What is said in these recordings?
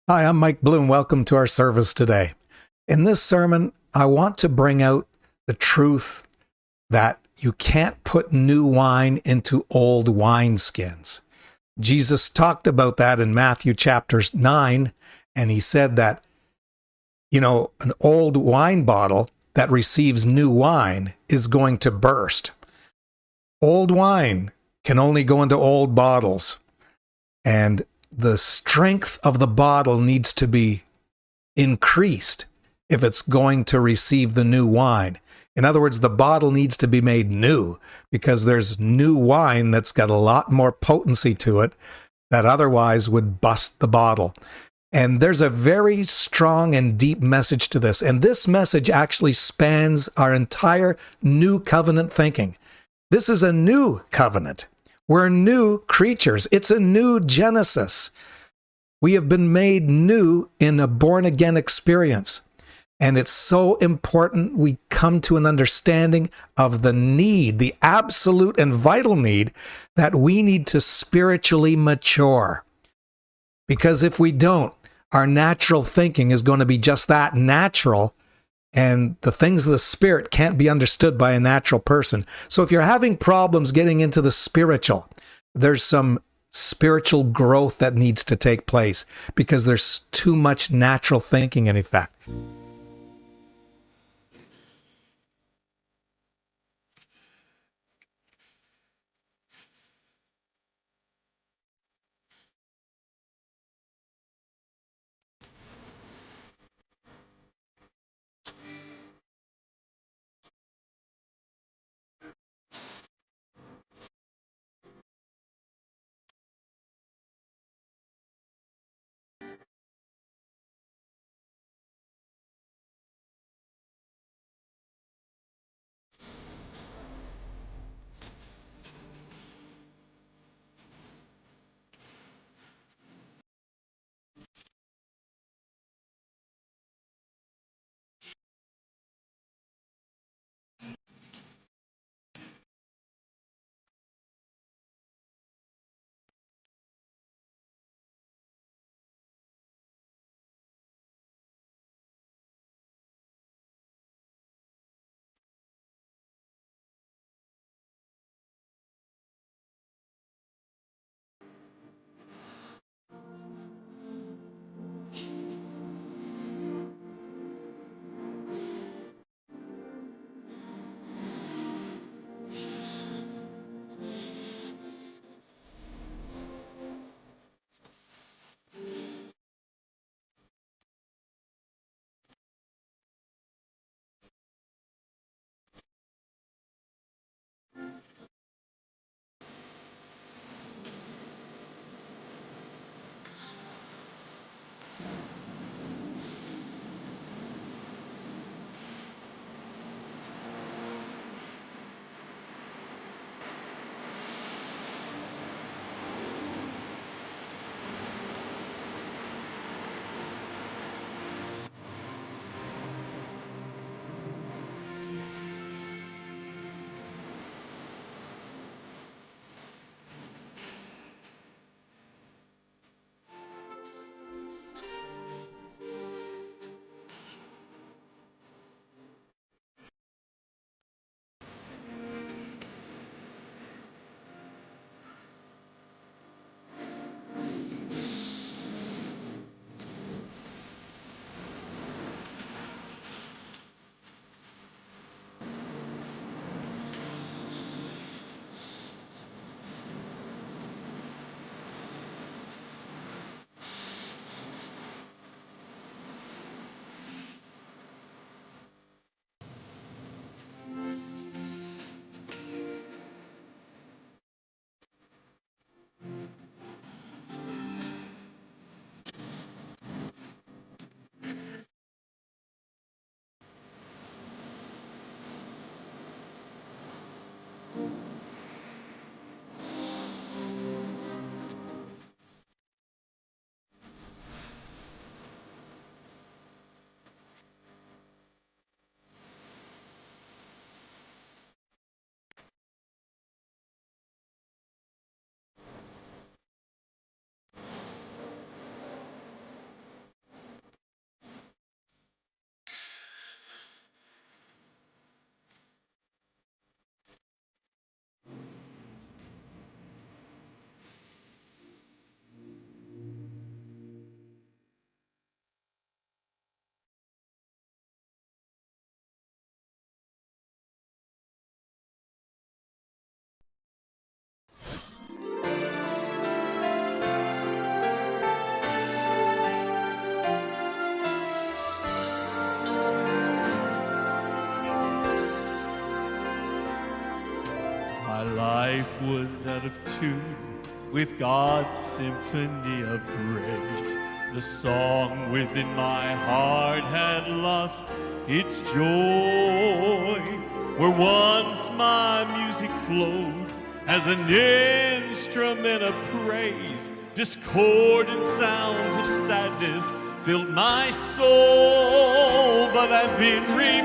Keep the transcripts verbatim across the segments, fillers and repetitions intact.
Hi, I'm Mike Bloom. Welcome to our service today. In this sermon, I want to bring out the truth that you can't put new wine into old wineskins. Jesus talked about that in Matthew chapter nine, and he said that, you know, an old wine bottle that receives new wine is going to burst. Old wine can only go into old bottles, and the strength of the bottle needs to be increased if it's going to receive the new wine. In other words, the bottle needs to be made new because there's new wine that's got a lot more potency to it that otherwise would bust the bottle. And there's a very strong and deep message to this. And this message actually spans our entire new covenant thinking. This is a new covenant. We're new creatures. It's a new Genesis. We have been made new in a born-again experience. And it's so important we come to an understanding of the need, the absolute and vital need, that we need to spiritually mature. Because if we don't, our natural thinking is going to be just that, natural, and the things of the Spirit can't be understood by a natural person. So if you're having problems getting into the spiritual, there's some spiritual growth that needs to take place because there's too much natural thinking in effect. was out of tune with God's symphony of grace. The song within my heart had lost its joy. Where once my music flowed as an instrument of praise, discordant sounds of sadness filled my soul, but I've been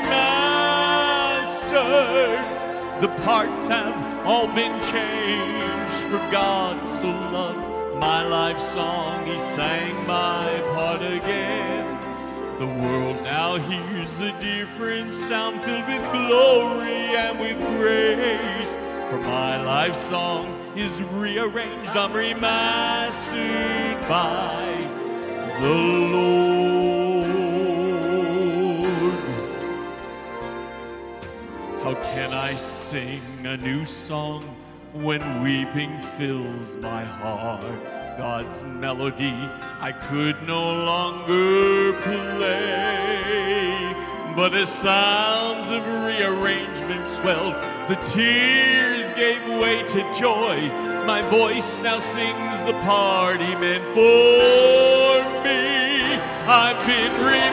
remastered. The parts have all been changed, for God so loved my life song, he sang my part again. The world now hears a different sound filled with glory and with grace. For my life song is rearranged, I'm remastered by the Lord. How can I sing a new song when weeping fills my heart? God's melody I could no longer play, but as sounds of rearrangement swelled, the tears gave way to joy. My voice now sings the part he meant for me. I've been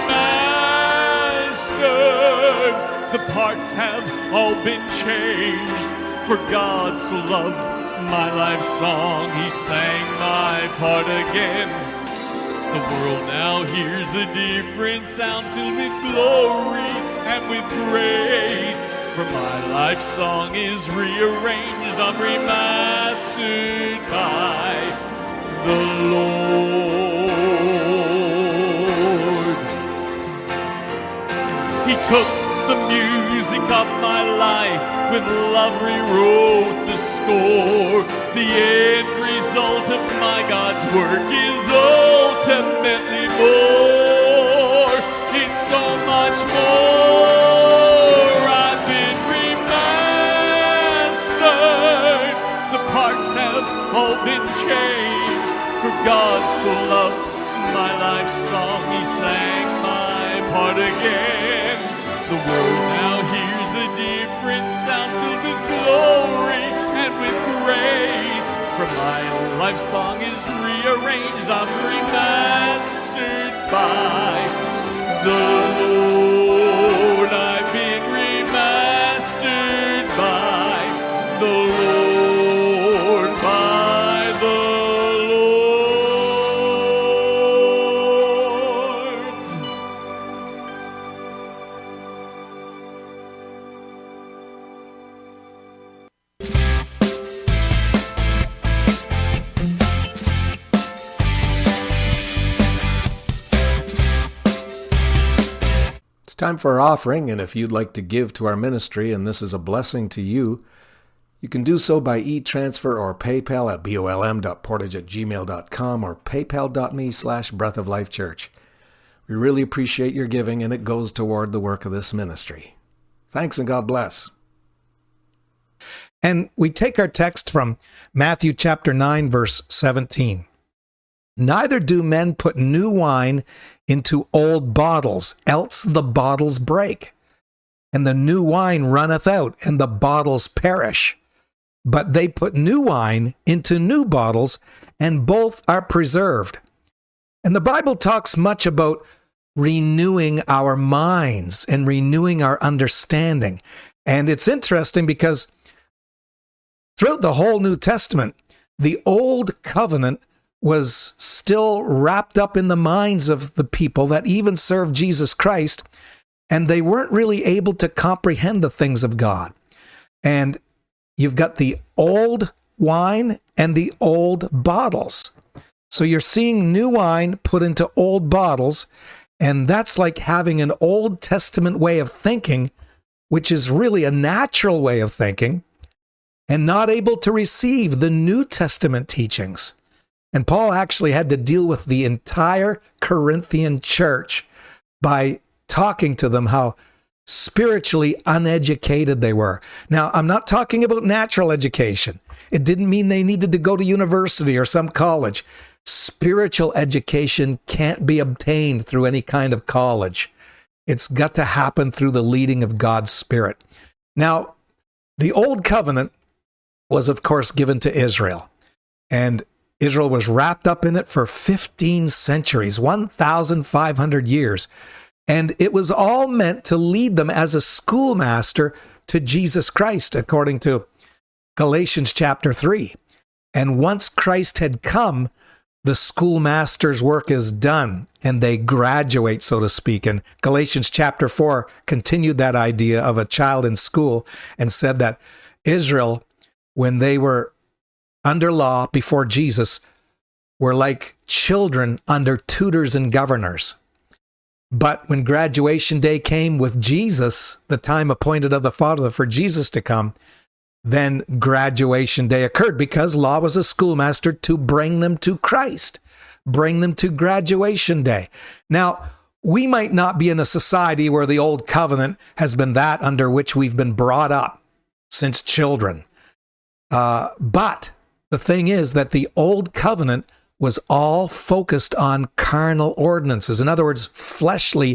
remastered. The parts have all been changed. For God so loved my life song, he sang my part again. The world now hears a different sound filled with glory and with grace. For my life song is rearranged, I'm remastered by the Lord. He took the music of my life, with love rewrote the score. The end result of my God's work is ultimately more. It's so much more. I've been remastered. The parts have all been changed. For God so loved my life song, he sang my part again. The world now hears a different sound filled with glory and with grace. For my life song is rearranged, I'm remastered by the Lord. I've been remastered by the Lord, by the Time for our offering, and if you'd like to give to our ministry and this is a blessing to you, you can do so by e-transfer or PayPal at bolm.portage at gmail dot com or paypal.me slash Breath of Life Church. We really appreciate your giving, and it goes toward the work of this ministry. Thanks, and God bless. And we take our text from Matthew chapter nine, verse seventeen. Neither do men put new wine into old bottles, else the bottles break, and the new wine runneth out, and the bottles perish. But they put new wine into new bottles, and both are preserved. And the Bible talks much about renewing our minds and renewing our understanding. And it's interesting because throughout the whole New Testament, the Old Covenant was still wrapped up in the minds of the people that even served Jesus Christ, and they weren't really able to comprehend the things of God. And you've got the old wine and the old bottles. So you're seeing new wine put into old bottles, and that's like having an Old Testament way of thinking, which is really a natural way of thinking, and not able to receive the New Testament teachings. And Paul actually had to deal with the entire Corinthian church by talking to them how spiritually uneducated they were. Now, I'm not talking about natural education. It didn't mean they needed to go to university or some college. Spiritual education can't be obtained through any kind of college. It's got to happen through the leading of God's Spirit. Now, the Old Covenant was, of course, given to Israel. And Israel was wrapped up in it for fifteen centuries, one thousand five hundred years. And it was all meant to lead them as a schoolmaster to Jesus Christ, according to Galatians chapter three. And once Christ had come, the schoolmaster's work is done, and they graduate, so to speak. And Galatians chapter four continued that idea of a child in school and said that Israel, when they were under law before Jesus, were like children under tutors and governors. But when graduation day came with Jesus, the time appointed of the Father for Jesus to come, then graduation day occurred, because law was a schoolmaster to bring them to Christ, bring them to graduation day. Now, we might not be in a society where the old covenant has been that under which we've been brought up since children. Uh, but the thing is that the old covenant was all focused on carnal ordinances. In other words, fleshly,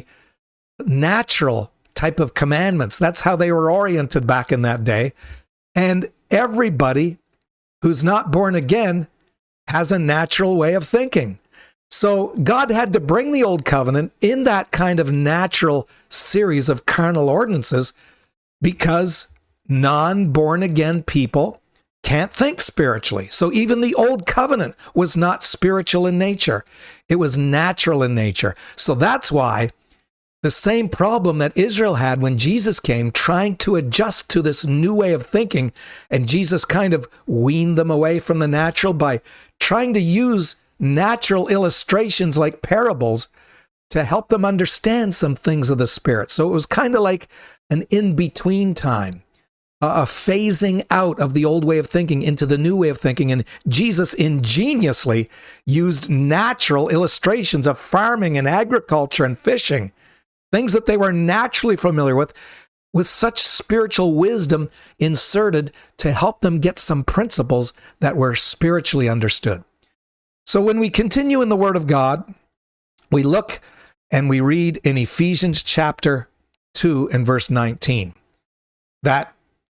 natural type of commandments. That's how they were oriented back in that day. And everybody who's not born again has a natural way of thinking. So God had to bring the old covenant in that kind of natural series of carnal ordinances, because non-born again people can't think spiritually. So even the old covenant was not spiritual in nature. It was natural in nature. So that's why the same problem that Israel had when Jesus came, trying to adjust to this new way of thinking, and Jesus kind of weaned them away from the natural by trying to use natural illustrations like parables to help them understand some things of the Spirit. So it was kind of like an in-between time, a phasing out of the old way of thinking into the new way of thinking. And Jesus ingeniously used natural illustrations of farming and agriculture and fishing, things that they were naturally familiar with, with such spiritual wisdom inserted to help them get some principles that were spiritually understood. So when we continue in the Word of God, we look and we read in Ephesians chapter two and verse nineteen, that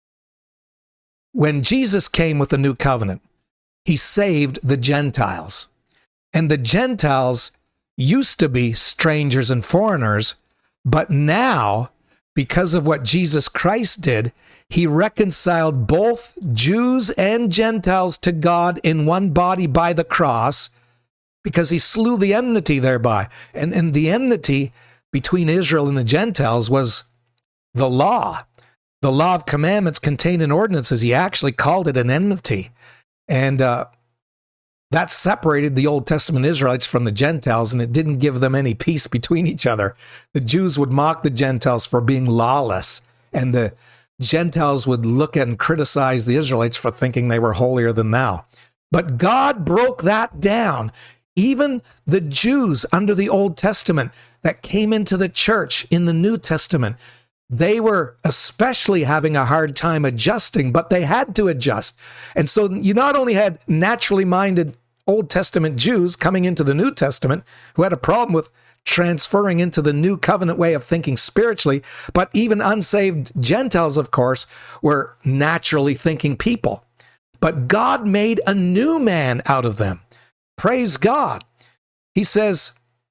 when Jesus came with the new covenant, he saved the Gentiles. And the Gentiles used to be strangers and foreigners, but now, because of what Jesus Christ did, he reconciled both Jews and Gentiles to God in one body by the cross, because he slew the enmity thereby. And, and the enmity between Israel and the Gentiles was the law. The law of commandments contained in ordinances. He actually called it an enmity. And uh, that separated the Old Testament Israelites from the Gentiles, and it didn't give them any peace between each other. The Jews would mock the Gentiles for being lawless, and the Gentiles would look at and criticize the Israelites for thinking they were holier than thou. But God broke that down. Even the Jews under the Old Testament that came into the church in the New Testament, they were especially having a hard time adjusting, but they had to adjust. And so you not only had naturally minded Old Testament Jews coming into the New Testament who had a problem with transferring into the new covenant way of thinking spiritually, but even unsaved Gentiles, of course, were naturally thinking people. But God made a new man out of them. Praise God. He says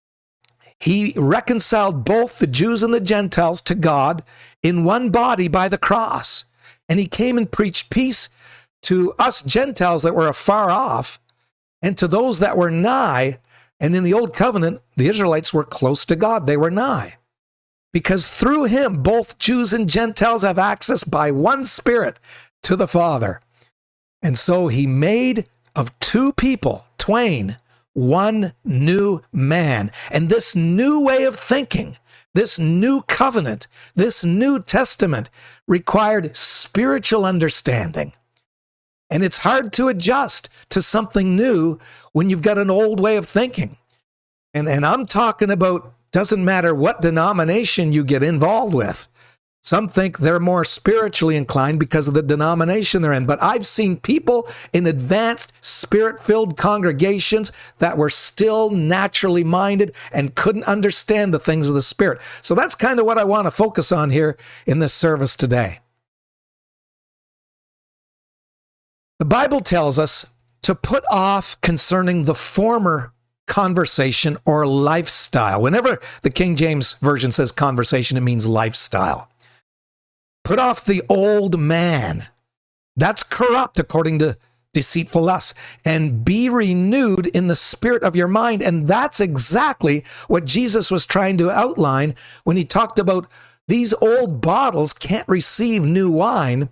he reconciled both the Jews and the Gentiles to God in one body by the cross. And he came and preached peace to us Gentiles that were afar off and to those that were nigh. And in the old covenant, the Israelites were close to God. They were nigh. Because through him, both Jews and Gentiles have access by one Spirit to the Father. And so he made of two people, twain, one new man. And this new way of thinking, this new covenant, this New Testament required spiritual understanding. And it's hard to adjust to something new when you've got an old way of thinking. And, and I'm talking about, doesn't matter what denomination you get involved with. Some think they're more spiritually inclined because of the denomination they're in. But I've seen people in advanced, spirit-filled congregations that were still naturally minded and couldn't understand the things of the Spirit. So that's kind of what I want to focus on here in this service today. The Bible tells us to put off concerning the former conversation or lifestyle. Whenever the King James Version says conversation, it means lifestyle. Put off the old man. That's corrupt according to deceitful lusts, and be renewed in the spirit of your mind. And that's exactly what Jesus was trying to outline when he talked about these old bottles can't receive new wine.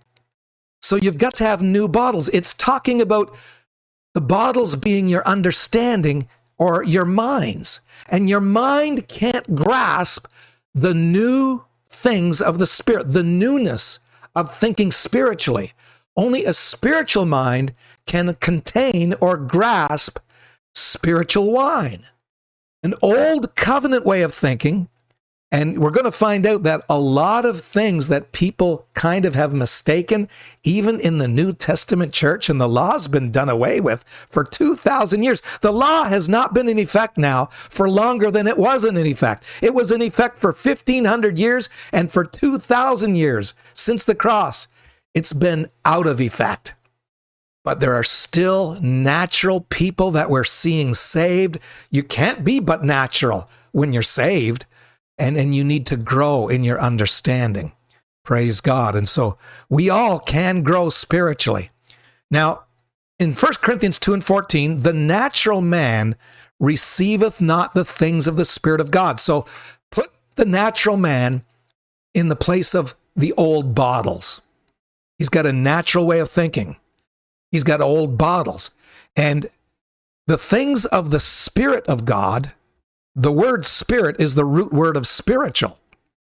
So you've got to have new bottles. It's talking about the bottles being your understanding or your minds. And your mind can't grasp the new things of the Spirit, the newness of thinking spiritually. Only a spiritual mind can contain or grasp spiritual wine. An old covenant way of thinking, and we're going to find out that a lot of things that people kind of have mistaken, even in the New Testament church, and the law's been done away with for two thousand years. The law has not been in effect now for longer than it wasn't in effect. It was in effect for fifteen hundred years, and for two thousand years since the cross, it's been out of effect. But there are still natural people that we're seeing saved. You can't be but natural when you're saved. And, and you need to grow in your understanding. Praise God. And so we all can grow spiritually. Now, in First Corinthians two and fourteen, the natural man receiveth not the things of the Spirit of God. So put the natural man in the place of the old bottles. He's got a natural way of thinking. He's got old bottles. And the things of the Spirit of God, the word spirit is the root word of spiritual.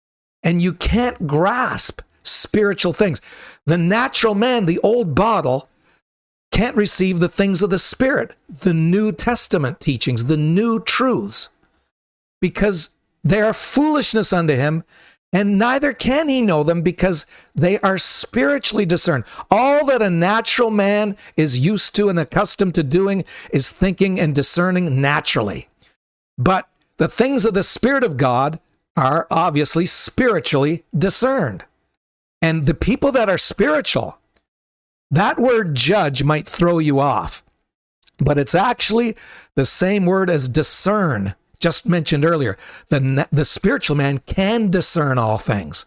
And you can't grasp spiritual things. The natural man, the old bottle, can't receive the things of the Spirit, the New Testament teachings, the new truths, because they are foolishness unto him, and neither can he know them because they are spiritually discerned. All that a natural man is used to and accustomed to doing is thinking and discerning naturally. But the things of the Spirit of God are obviously spiritually discerned. And the people that are spiritual, that word judge might throw you off, but it's actually the same word as discern, just mentioned earlier. The, the spiritual man can discern all things,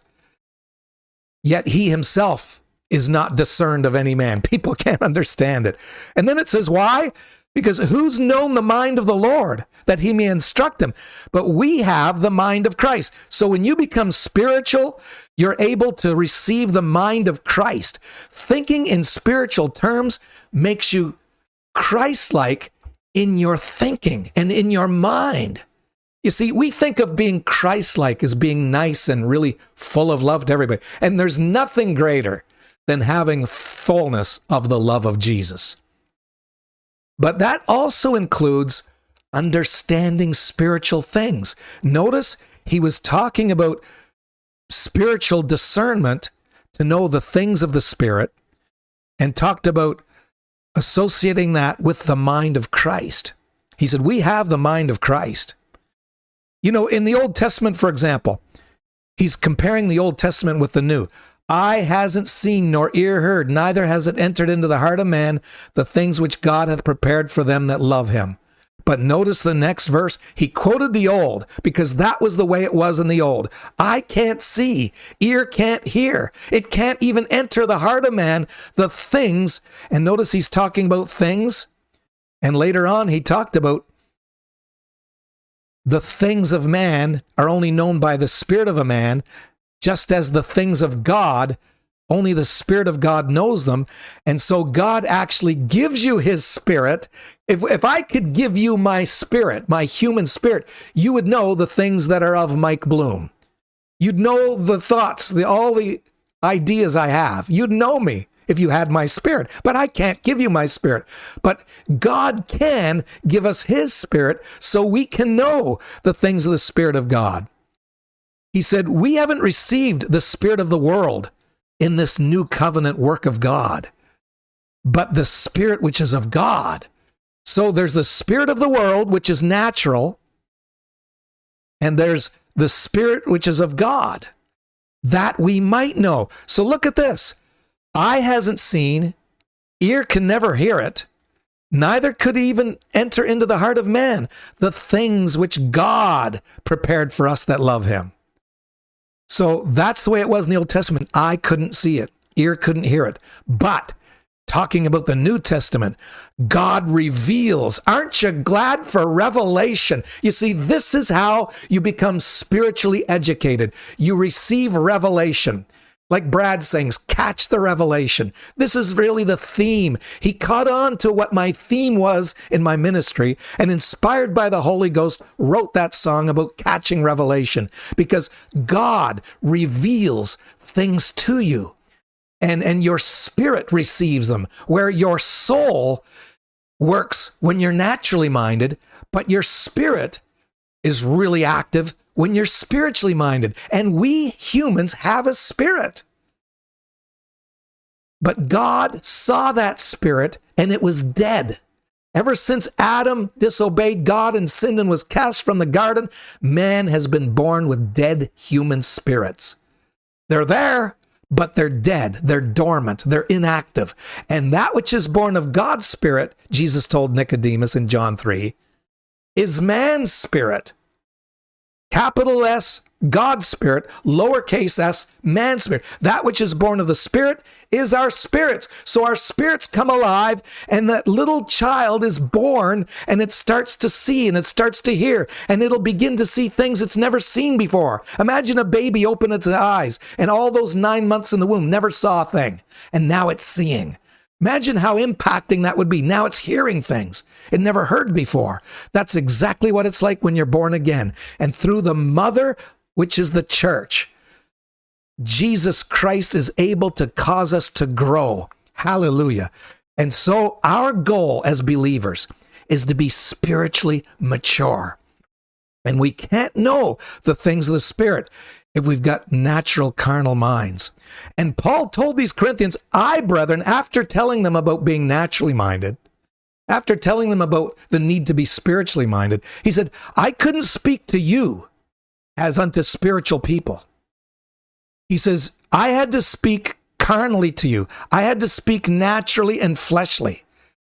yet he himself is not discerned of any man. People can't understand it. And then it says, why? Because who's known the mind of the Lord that he may instruct him? But we have the mind of Christ. So when you become spiritual, you're able to receive the mind of Christ. Thinking in spiritual terms makes you Christ-like in your thinking and in your mind. You see, we think of being Christ-like as being nice and really full of love to everybody. And there's nothing greater than having fullness of the love of Jesus. But that also includes understanding spiritual things. Notice he was talking about spiritual discernment to know the things of the Spirit, and talked about associating that with the mind of Christ. He said, we have the mind of Christ. You know, in the Old Testament, for example, he's comparing the Old Testament with the New. Eye hasn't seen nor ear heard, neither has it entered into the heart of man the things which God hath prepared for them that love him. But notice the next verse. He quoted the old because that was the way it was in the old. Eye can't see, ear can't hear. It can't even enter the heart of man the things. And notice he's talking about things. And later on, he talked about the things of man are only known by the spirit of a man, just as the things of God, only the Spirit of God knows them. And so God actually gives you his Spirit. If, if I could give you my spirit, my human spirit, you would know the things that are of Mike Bloom. You'd know the thoughts, the, all the ideas I have. You'd know me if you had my spirit. But I can't give you my spirit. But God can give us his Spirit so we can know the things of the Spirit of God. He said, we haven't received the spirit of the world in this new covenant work of God, but the Spirit which is of God. So there's the spirit of the world, which is natural, and there's the Spirit which is of God, that we might know. So look at this. Eye hasn't seen, Ear can never hear it. Neither could even enter into the heart of man the things which God prepared for us that love him. So that's the way it was in the Old Testament. Eye couldn't see it. Ear couldn't hear it. But talking about the New Testament, God reveals. Aren't you glad for revelation? You see, this is how you become spiritually educated. You receive revelation. Like Brad sings, catch the revelation. This is really the theme. He caught on to what my theme was in my ministry, and inspired by the Holy Ghost, wrote that song about catching revelation, because God reveals things to you, and, and your spirit receives them, where your soul works when you're naturally minded, but your spirit is really active when you're spiritually minded. And we humans have a spirit. But God saw that spirit and it was dead. Ever since Adam disobeyed God and sinned and was cast from the garden, man has been born with dead human spirits. They're there, but they're dead. They're dormant. They're inactive. And that which is born of God's spirit, Jesus told Nicodemus in John three, is man's spirit. Capital S, God's spirit, lowercase s, man's spirit. That which is born of the spirit is our spirits. So our spirits come alive, and that little child is born, and it starts to see, and it starts to hear, and it'll begin to see things it's never seen before. Imagine a baby open its eyes, and all those nine months in the womb never saw a thing, and now it's seeing. Imagine how impacting that would be. Now it's hearing things it never heard before. That's exactly what it's like when you're born again. And through the mother, which is the church, Jesus Christ is able to cause us to grow. Hallelujah. And so our goal as believers is to be spiritually mature. And we can't know the things of the Spirit if we've got natural carnal minds. And Paul told these Corinthians, I, brethren, after telling them about being naturally minded, after telling them about the need to be spiritually minded, he said, I couldn't speak to you as unto spiritual people. He says, I had to speak carnally to you. I had to speak naturally and fleshly.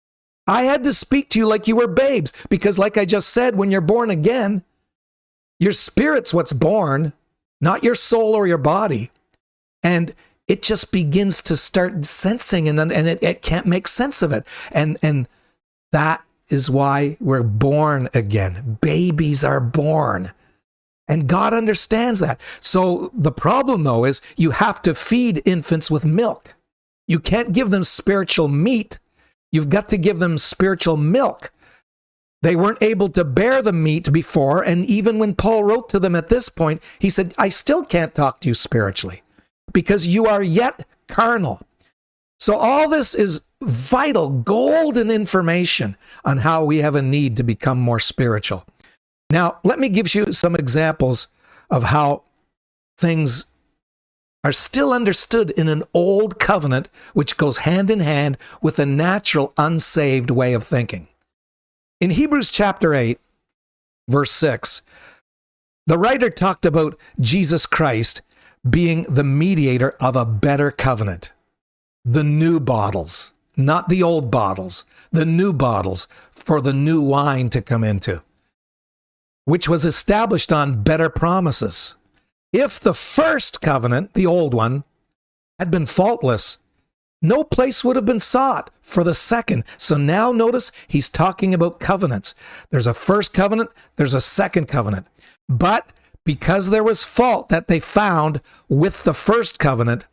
I had to speak to you like you were babes, because like I just said, when you're born again, your spirit's what's born, not your soul or your body. And it just begins to start sensing, and, and it, it can't make sense of it. And, and that is why we're born again. Babies are born. And God understands that. So the problem, though, is you have to feed infants with milk. You can't give them spiritual meat. You've got to give them spiritual milk. They weren't able to bear the meat before, and even when Paul wrote to them at this point, he said, I still can't talk to you spiritually because you are yet carnal. So all this is vital, golden information on how we have a need to become more spiritual. Now, let me give you some examples of how things are still understood in an old covenant, which goes hand in hand with a natural, unsaved way of thinking. In Hebrews chapter eight, verse six, the writer talked about Jesus Christ being the mediator of a better covenant. The new bottles, not the old bottles, the new bottles for the new wine to come into, which was established on better promises. If the first covenant, the old one, had been faultless, no place would have been sought for the second. So now notice he's talking about covenants. There's a first covenant, there's a second covenant. But because there was fault that they found with the first covenant,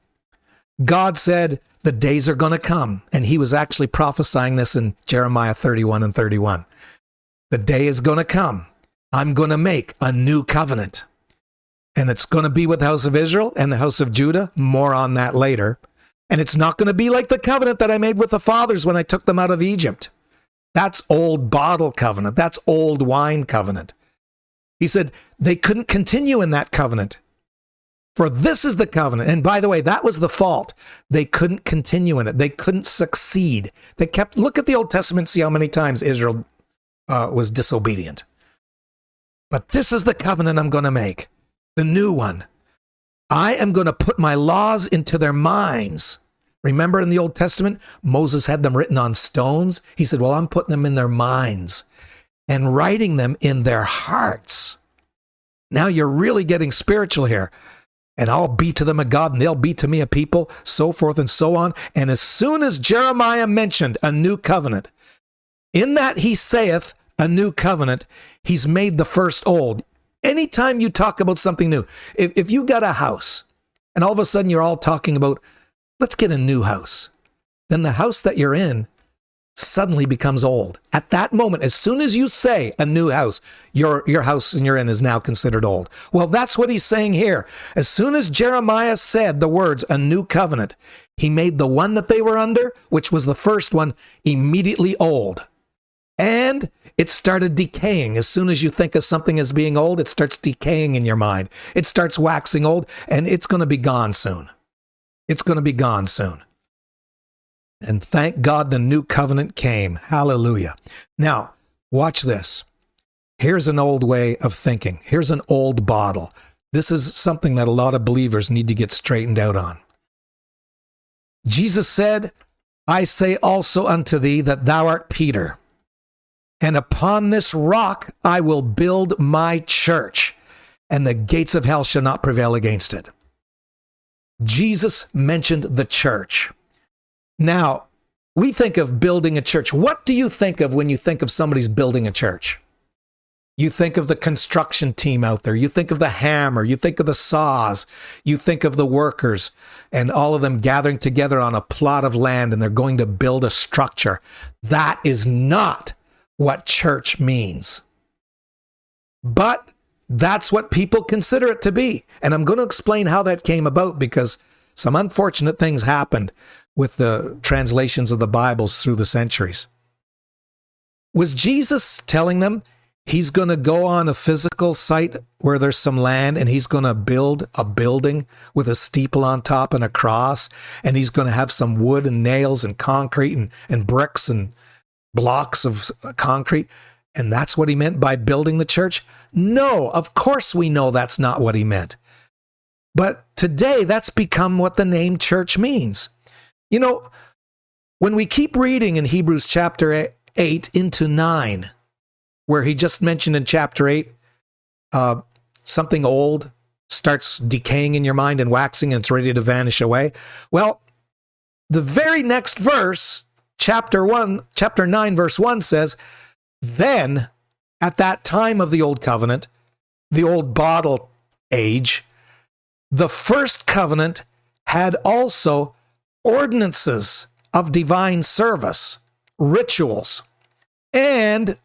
God said the days are going to come. And he was actually prophesying this in Jeremiah thirty-one and thirty-one. The day is going to come. I'm going to make a new covenant. And it's going to be with the house of Israel and the house of Judah. More on that later. And it's not going to be like the covenant that I made with the fathers when I took them out of Egypt. That's old bottle covenant. That's old wine covenant. He said they couldn't continue in that covenant. For this is the covenant. And by the way, that was the fault. They couldn't continue in it. They couldn't succeed. They kept, look at the Old Testament, see how many times Israel uh, was disobedient. But this is the covenant I'm going to make. The new one. I am going to put my laws into their minds. Remember in the Old Testament, Moses had them written on stones. He said, well, I'm putting them in their minds and writing them in their hearts. Now you're really getting spiritual here. And I'll be to them a God, and they'll be to me a people, so forth and so on. And as soon as Jeremiah mentioned a new covenant, in that he saith a new covenant, he's made the first old. Anytime you talk about something new, if, if you got a house, and all of a sudden you're all talking about, let's get a new house, then the house that you're in suddenly becomes old. At that moment, as soon as you say a new house, your, your house and you're in is now considered old. Well, that's what he's saying here. As soon as Jeremiah said the words, a new covenant, he made the one that they were under, which was the first one, immediately old. And it started decaying. As soon as you think of something as being old, it starts decaying in your mind. It starts waxing old, and it's going to be gone soon. It's going to be gone soon. And thank God the new covenant came. Hallelujah. Now, watch this. Here's an old way of thinking. Here's an old bottle. This is something that a lot of believers need to get straightened out on. Jesus said, I say also unto thee that thou art Peter, and upon this rock I will build my church, and the gates of hell shall not prevail against it. Jesus mentioned the church. Now, we think of building a church. What do you think of when you think of somebody's building a church? You think of the construction team out there. You think of the hammer. You think of the saws. You think of the workers and all of them gathering together on a plot of land, and they're going to build a structure. That is not what church means. But that's what people consider it to be. And I'm going to explain how that came about, because some unfortunate things happened with the translations of the Bibles through the centuries. Was Jesus telling them he's going to go on a physical site where there's some land, and he's going to build a building with a steeple on top and a cross, and he's going to have some wood and nails and concrete and, and bricks and blocks of concrete, and that's what he meant by building the church? No, of course we know that's not what he meant. But today, that's become what the name church means. You know, when we keep reading in Hebrews chapter eight into nine, where he just mentioned in chapter eight, uh, something old starts decaying in your mind and waxing, and it's ready to vanish away. Well, the very next verse, chapter one, chapter nine, verse one says, then at that time of the old covenant, the old bottle age, the first covenant had also ordinances of divine service, rituals, and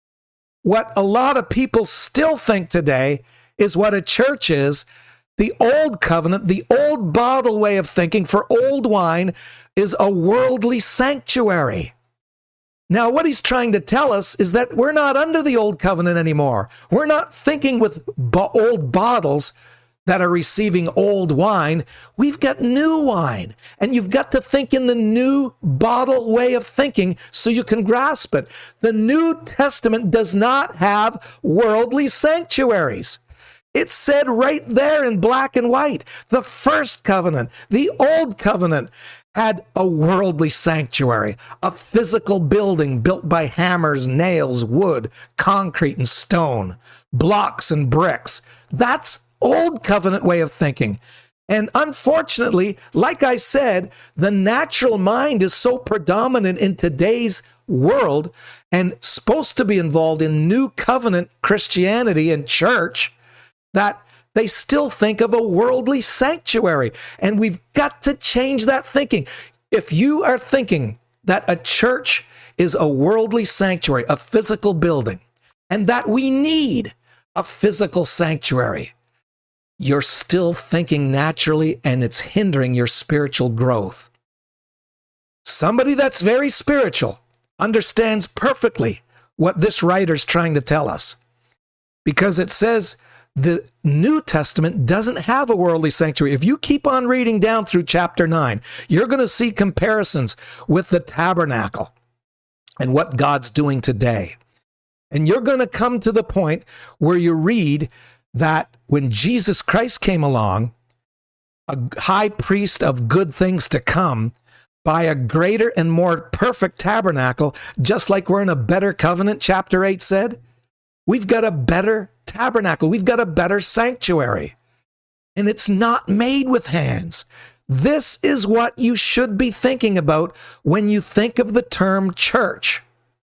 what a lot of people still think today is what a church is. The old covenant, the old bottle way of thinking for old wine, is a worldly sanctuary. Now, what he's trying to tell us is that we're not under the old covenant anymore. We're not thinking with bo- old bottles that are receiving old wine. We've got new wine, and you've got to think in the new bottle way of thinking so you can grasp it. The New Testament does not have worldly sanctuaries. It's said right there in black and white. The first covenant, the old covenant, had a worldly sanctuary, a physical building built by hammers, nails, wood, concrete, and stone, blocks and bricks. That's old covenant way of thinking. And unfortunately, like I said, the natural mind is so predominant in today's world and supposed to be involved in new covenant Christianity and church that they still think of a worldly sanctuary. And we've got to change that thinking. If you are thinking that a church is a worldly sanctuary, a physical building, and that we need a physical sanctuary, you're still thinking naturally, and it's hindering your spiritual growth. Somebody that's very spiritual understands perfectly what this writer's trying to tell us, because it says the New Testament doesn't have a worldly sanctuary. If you keep on reading down through chapter nine, you're going to see comparisons with the tabernacle and what God's doing today. And you're going to come to the point where you read that when Jesus Christ came along, a high priest of good things to come, by a greater and more perfect tabernacle, just like we're in a better covenant, chapter eight said. We've got a better tabernacle. We've got a better sanctuary. And it's not made with hands. This is what you should be thinking about when you think of the term church.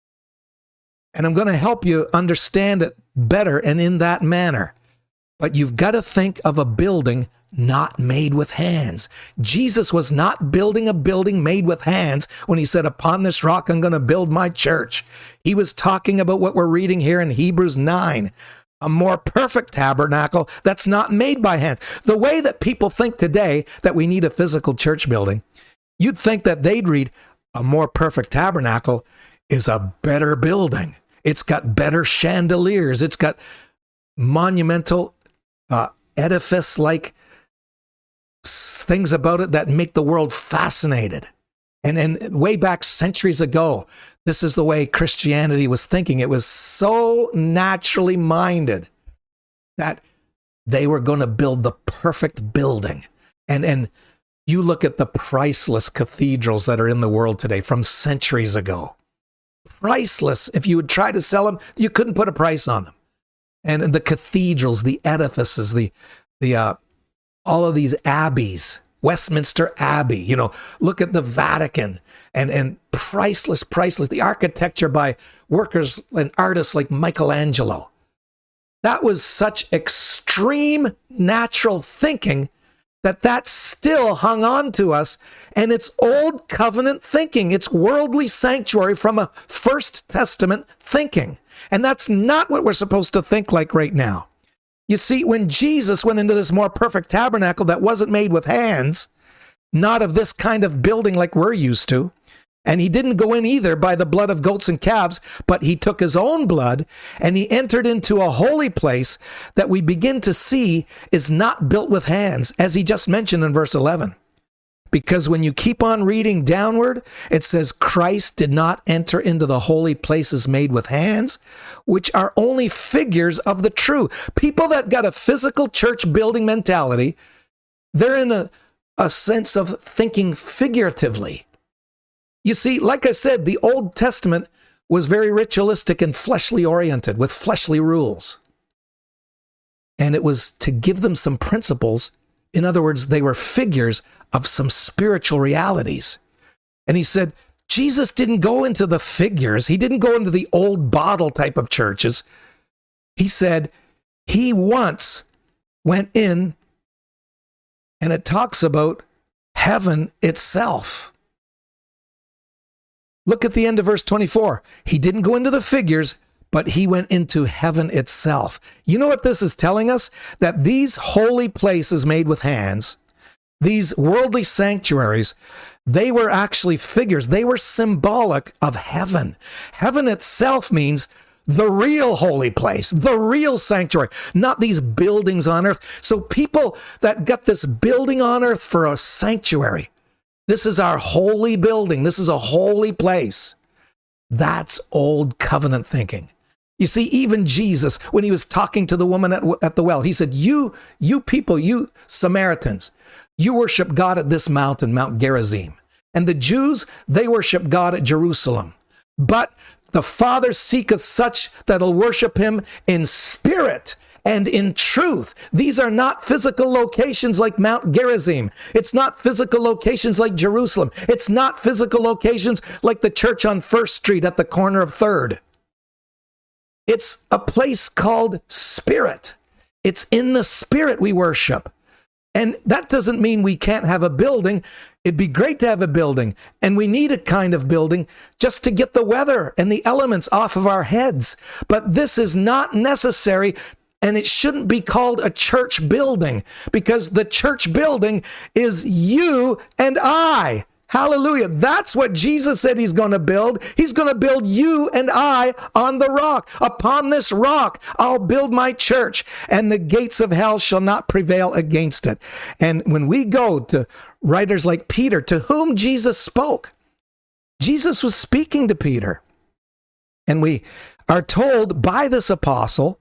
And I'm going to help you understand it better and in that manner. But you've got to think of a building not made with hands. Jesus was not building a building made with hands when he said, upon this rock I'm going to build my church. He was talking about what we're reading here in Hebrews nine, a more perfect tabernacle that's not made by hands. The way that people think today that we need a physical church building, you'd think that they'd read a more perfect tabernacle is a better building. It's got better chandeliers. It's got monumental uh, edifice-like things about it that make the world fascinated. And, and way back centuries ago, this is the way Christianity was thinking. It was so naturally minded that they were going to build the perfect building. And, and you look at the priceless cathedrals that are in the world today from centuries ago. Priceless. If you would try to sell them, you couldn't put a price on them. And the cathedrals, the edifices, the the uh, all of these abbeys, Westminster Abbey, you know, look at the Vatican, and and priceless, priceless. The architecture by workers and artists like Michelangelo. That was such extreme natural thinking that that still hung on to us, and it's old covenant thinking. It's worldly sanctuary from a First Testament thinking. And that's not what we're supposed to think like right now. You see, when Jesus went into this more perfect tabernacle that wasn't made with hands, not of this kind of building like we're used to, and he didn't go in either by the blood of goats and calves, but he took his own blood and he entered into a holy place that we begin to see is not built with hands, as he just mentioned in verse eleven. Because when you keep on reading downward, it says Christ did not enter into the holy places made with hands, which are only figures of the true. People that got a physical church building mentality, they're in a, a sense of thinking figuratively. You see, like I said, the Old Testament was very ritualistic and fleshly oriented with fleshly rules. And it was to give them some principles. In other words, they were figures of some spiritual realities. And he said, Jesus didn't go into the figures. He didn't go into the old bottle type of churches. He said he once went in, and it talks about heaven itself. Look at the end of verse twenty-four. He didn't go into the figures, but he went into heaven itself. You know what this is telling us? That these holy places made with hands, these worldly sanctuaries, they were actually figures. They were symbolic of heaven. Heaven itself means the real holy place, the real sanctuary, not these buildings on earth. So people that got this building on earth for a sanctuary, this is our holy building. This is a holy place. That's old covenant thinking. You see, even Jesus, when he was talking to the woman at, at the well, he said, you, you people, you Samaritans, you worship God at this mountain, Mount Gerizim. And the Jews, they worship God at Jerusalem. But the Father seeketh such that'll worship him in spirit and in truth. These are not physical locations like Mount Gerizim. It's not physical locations like Jerusalem. It's not physical locations like the church on First Street at the corner of Third. It's a place called Spirit. It's in the Spirit we worship. And that doesn't mean we can't have a building. It'd be great to have a building, and we need a kind of building just to get the weather and the elements off of our heads. But this is not necessary, and it shouldn't be called a church building, because the church building is you and I. Hallelujah. That's what Jesus said he's going to build. He's going to build you and I on the rock. Upon this rock, I'll build my church, and the gates of hell shall not prevail against it. And when we go to writers like Peter, to whom Jesus spoke, Jesus was speaking to Peter. And we are told by this apostle,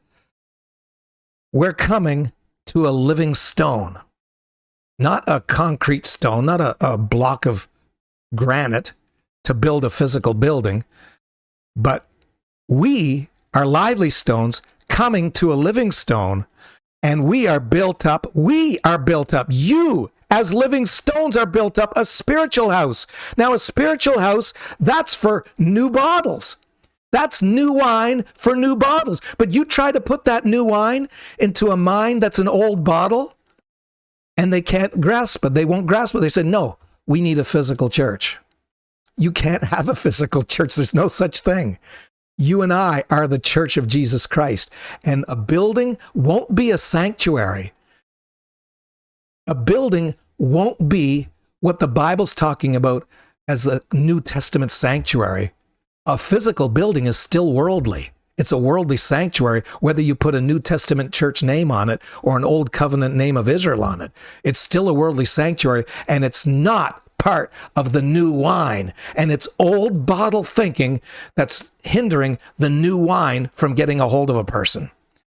we're coming to a living stone. Not a concrete stone, not a, a block of granite to build a physical building, but we are lively stones coming to a living stone, and we are built up. We are built up. You, as living stones, are built up a spiritual house. Now, a spiritual house, that's for new bottles. That's new wine for new bottles. But you try to put that new wine into a mind that's an old bottle, and they can't grasp it. They won't grasp it. They said, no, we need a physical church. You can't have a physical church. There's no such thing. You and I are the church of Jesus Christ. And a building won't be a sanctuary. A building won't be what the Bible's talking about as a New Testament sanctuary. A physical building is still worldly. It's a worldly sanctuary, whether you put a New Testament church name on it or an Old Covenant name of Israel on it. It's still a worldly sanctuary, and it's not part of the new wine. And it's old bottle thinking that's hindering the new wine from getting a hold of a person.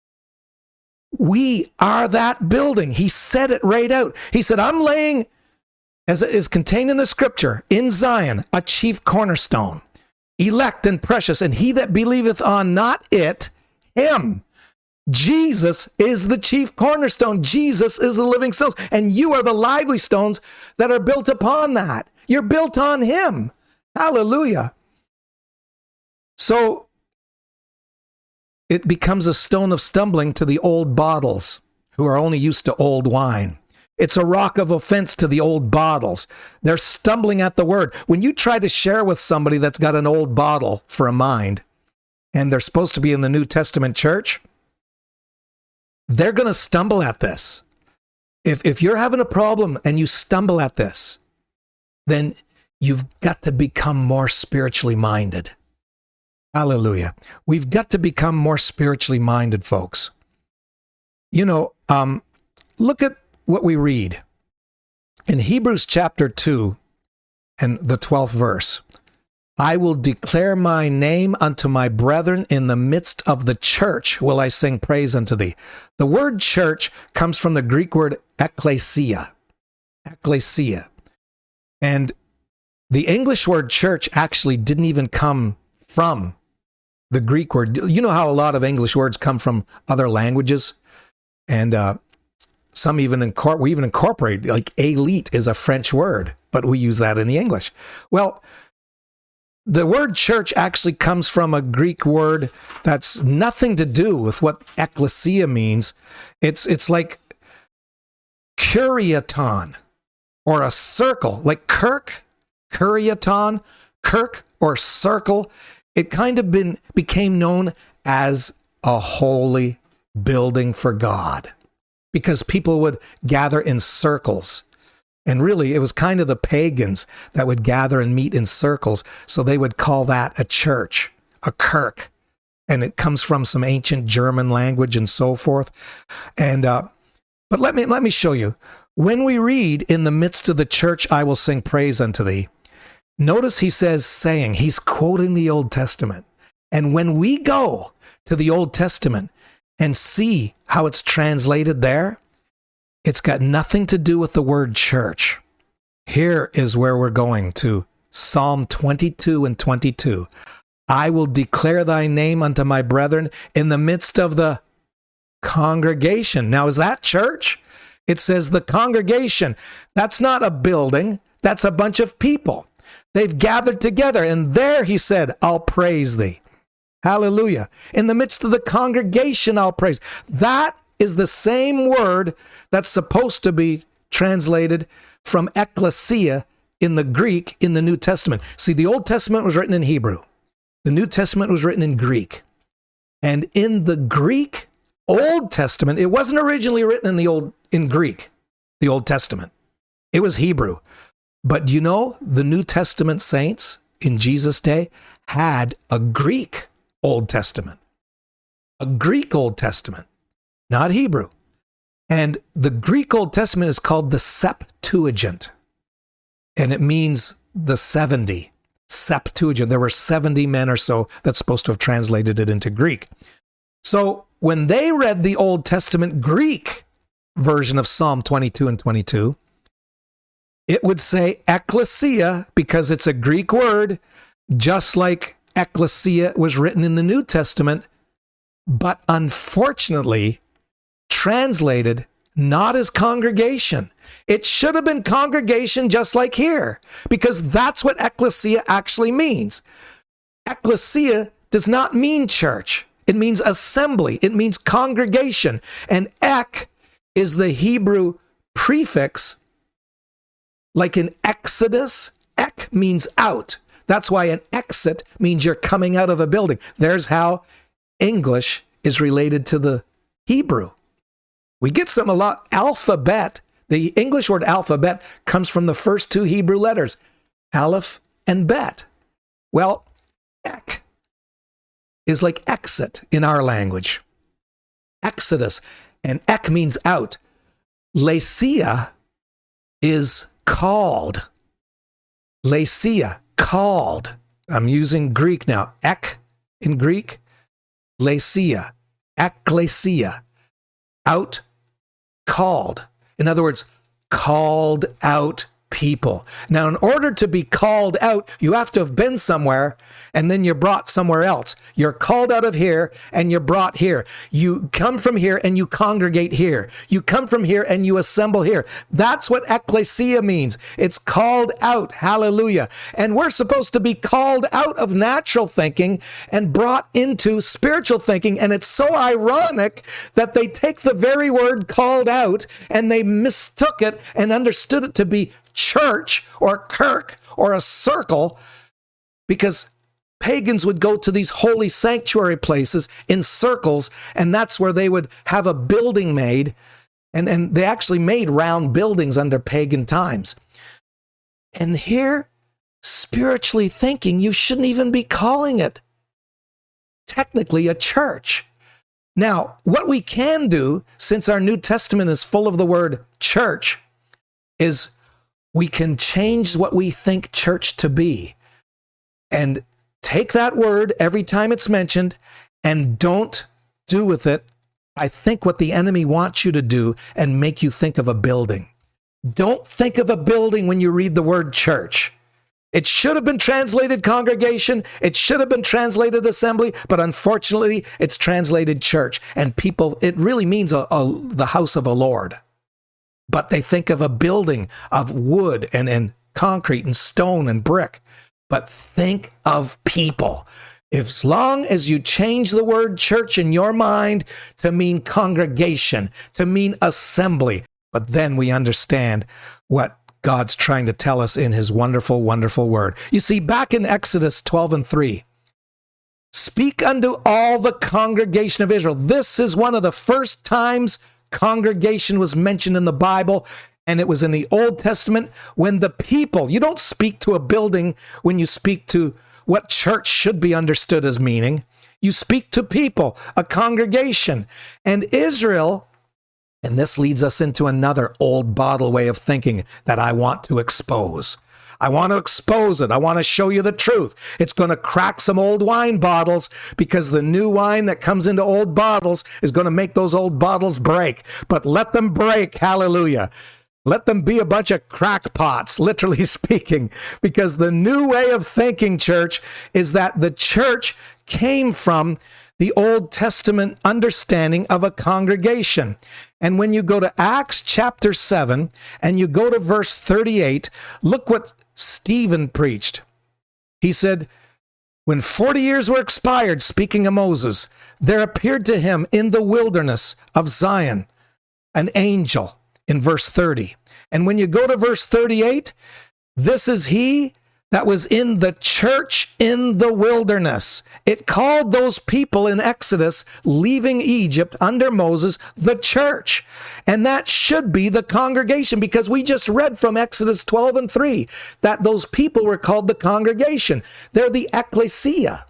We are that building. He said it right out. He said, I'm laying, as is contained in the scripture, in Zion, a chief cornerstone, elect and precious, and he that believeth on not it, him. Jesus is the chief cornerstone. Jesus is the living stones. And you are the lively stones that are built upon that. You're built on him. Hallelujah. So it becomes a stone of stumbling to the old bottles who are only used to old wine. It's a rock of offense to the old bottles. They're stumbling at the word. When you try to share with somebody that's got an old bottle for a mind, and they're supposed to be in the New Testament church, they're going to stumble at this. If if you're having a problem and you stumble at this, then you've got to become more spiritually minded. Hallelujah. We've got to become more spiritually minded, folks. You know, um, look at what we read in Hebrews chapter two and the twelfth verse. I will declare my name unto my brethren, in the midst of the church will I sing praise unto thee. The word church comes from the Greek word ekklesia. Ekklesia. And the English word church actually didn't even come from the Greek word. You know how a lot of English words come from other languages? And uh, some even incor- we even incorporate, like elite is a French word, but we use that in the English. Well, the word church actually comes from a Greek word that's nothing to do with what ekklesia means. It's it's like kuriaton, or a circle, like kirk, kuriaton, kirk, or circle. It kind of been became known as a holy building for God, because people would gather in circles. And really, it was kind of the pagans that would gather and meet in circles. So they would call that a church, a kirk. And it comes from some ancient German language and so forth. And uh, but let me let me show you. When we read, in the midst of the church, I will sing praise unto thee. Notice he says saying, he's quoting the Old Testament. And when we go to the Old Testament and see how it's translated there, it's got nothing to do with the word church. Here is where we're going to Psalm twenty-two and twenty-two. I will declare thy name unto my brethren in the midst of the congregation. Now, is that church? It says the congregation. That's not a building. That's a bunch of people. They've gathered together. And there he said, I'll praise thee. Hallelujah. In the midst of the congregation, I'll praise. That is the same word that's supposed to be translated from ekklesia in the Greek in the New Testament. See, the Old Testament was written in Hebrew. The New Testament was written in Greek. And in the Greek Old Testament, it wasn't originally written in the old in Greek, the Old Testament. It was Hebrew. But you know, the New Testament saints in Jesus' day had a Greek Old Testament. A Greek Old Testament. Not Hebrew. And the Greek Old Testament is called the Septuagint. And it means the seventy. Septuagint. There were seventy men or so that's supposed to have translated it into Greek. So when they read the Old Testament Greek version of Psalm twenty-two and twenty-two, it would say ecclesia because it's a Greek word, just like ecclesia was written in the New Testament, but unfortunately translated not as congregation. It should have been congregation just like here, because that's what ecclesia actually means. Ecclesia does not mean church. It means assembly. It means congregation. And ek is the Hebrew prefix, like in Exodus. Ek means out. That's why an exit means you're coming out of a building. There's how English is related to the Hebrew. We get some a lot. Alphabet, the English word alphabet comes from the first two Hebrew letters, aleph and bet. Well, ek is like exit in our language. Exodus, and ek means out. Lacia is called. Lacia, called. I'm using Greek now. Ek in Greek, Lacia, ekklesia, out, called. In other words, called out people. Now, in order to be called out, you have to have been somewhere and then you're brought somewhere else. You're called out of here and you're brought here. You come from here and you congregate here. You come from here and you assemble here. That's what ecclesia means. It's called out. Hallelujah. And we're supposed to be called out of natural thinking and brought into spiritual thinking. And it's so ironic that they take the very word called out and they mistook it and understood it to be church or kirk or a circle, because pagans would go to these holy sanctuary places in circles, and that's where they would have a building made, and, and they actually made round buildings under pagan times. And here, spiritually thinking, you shouldn't even be calling it technically a church. Now, what we can do, since our New Testament is full of the word church, is we can change what we think church to be and take that word every time it's mentioned and don't do with it, I think, what the enemy wants you to do and make you think of a building. Don't think of a building when you read the word church. It should have been translated congregation. It should have been translated assembly, but unfortunately it's translated church. And people, it really means a, a, the house of a Lord. But they think of a building of wood and, and concrete and stone and brick. But think of people. As long as you change the word church in your mind to mean congregation, to mean assembly, but then we understand what God's trying to tell us in his wonderful, wonderful word. You see, back in Exodus twelve and three, speak unto all the congregation of Israel. This is one of the first times congregation was mentioned in the Bible, and it was in the Old Testament when the people, you don't speak to a building when you speak to what church should be understood as meaning. You speak to people, a congregation. And Israel, and this leads us into another old bottle way of thinking that I want to expose. I want to expose it. I want to show you the truth. It's going to crack some old wine bottles, because the new wine that comes into old bottles is going to make those old bottles break. But let them break. Hallelujah. Let them be a bunch of crackpots, literally speaking, because the new way of thinking, church, is that the church came from the Old Testament understanding of a congregation. And when you go to Acts chapter seven and you go to verse thirty-eight, look what Stephen preached. He said, when forty years were expired, speaking of Moses, there appeared to him in the wilderness of Zion an angel, in verse thirty. And when you go to verse thirty-eight, this is he that was in the church in the wilderness. It called those people in Exodus leaving Egypt under Moses the church. And that should be the congregation, because we just read from Exodus twelve and three that those people were called the congregation. They're the ecclesia.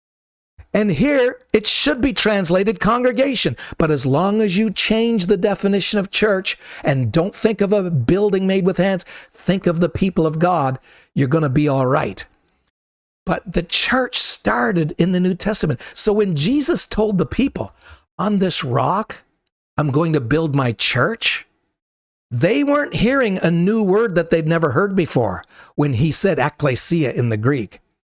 And here it should be translated congregation. But as long as you change the definition of church and don't think of a building made with hands, think of the people of God, you're going to be all right. But the church started in the New Testament. So when Jesus told the people, on this rock, I'm going to build my church, They weren't hearing a new word that they'd never heard before when he said ekklesia in the Greek.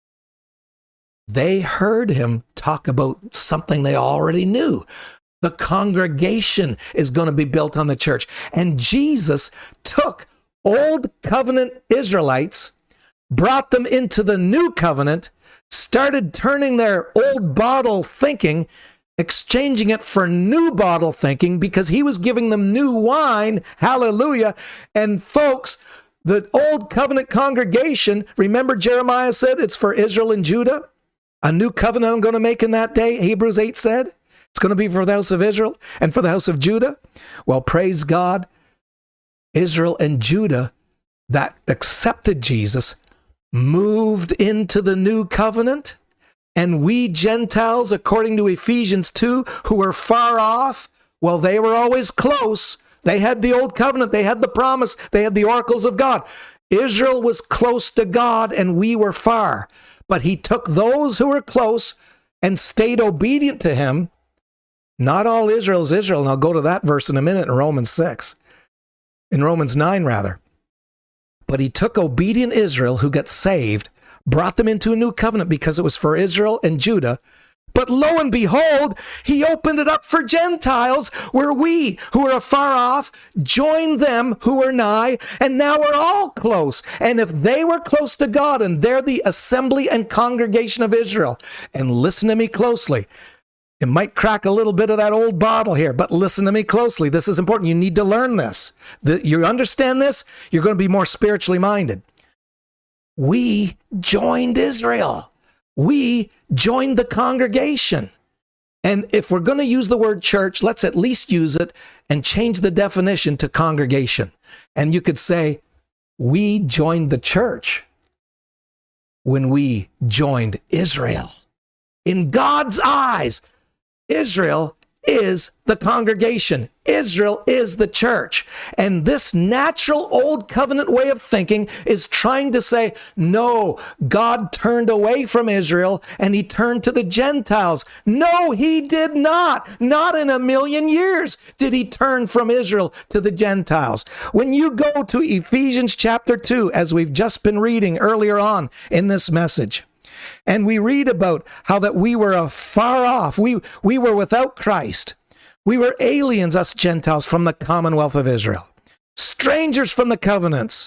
They heard him talk about something they already knew. The congregation is going to be built on the church. And Jesus took old covenant Israelites, brought them into the new covenant, started turning their old bottle thinking, exchanging it for new bottle thinking, because he was giving them new wine. Hallelujah. And folks, the old covenant congregation, remember Jeremiah said it's for Israel and Judah? A new covenant I'm going to make in that day, Hebrews eight said. It's going to be for the house of Israel and for the house of Judah. Well, praise God, Israel and Judah that accepted Jesus moved into the new covenant. And we Gentiles, according to Ephesians two, who were far off, well, they were always close. They had the old covenant. They had the promise. They had the oracles of God. Israel was close to God and we were far. But he took those who were close and stayed obedient to him. Not all Israel is Israel. And I'll go to that verse in a minute in Romans six. In Romans nine, rather. But he took obedient Israel who got saved, brought them into a new covenant because it was for Israel and Judah. But lo and behold, he opened it up for Gentiles, where we, who are afar off, joined them who are nigh, and now we're all close. And if they were close to God, and they're the assembly and congregation of Israel, and listen to me closely, it might crack a little bit of that old bottle here, but listen to me closely. This is important. You need to learn this. The, you understand this, you're going to be more spiritually minded. We joined Israel. We joined the congregation. And if we're going to use the word church, let's at least use it and change the definition to congregation. And you could say, we joined the church when we joined Israel. In God's eyes, Israel is the congregation. Israel is the church. And this natural old covenant way of thinking is trying to say, no, God turned away from Israel and he turned to the Gentiles. No, he did not. Not in a million years did he turn from Israel to the Gentiles. When you go to Ephesians chapter two, as we've just been reading earlier on in this message, and we read about how that we were afar off. We, we were without Christ. We were aliens, us Gentiles, from the commonwealth of Israel. Strangers from the covenants.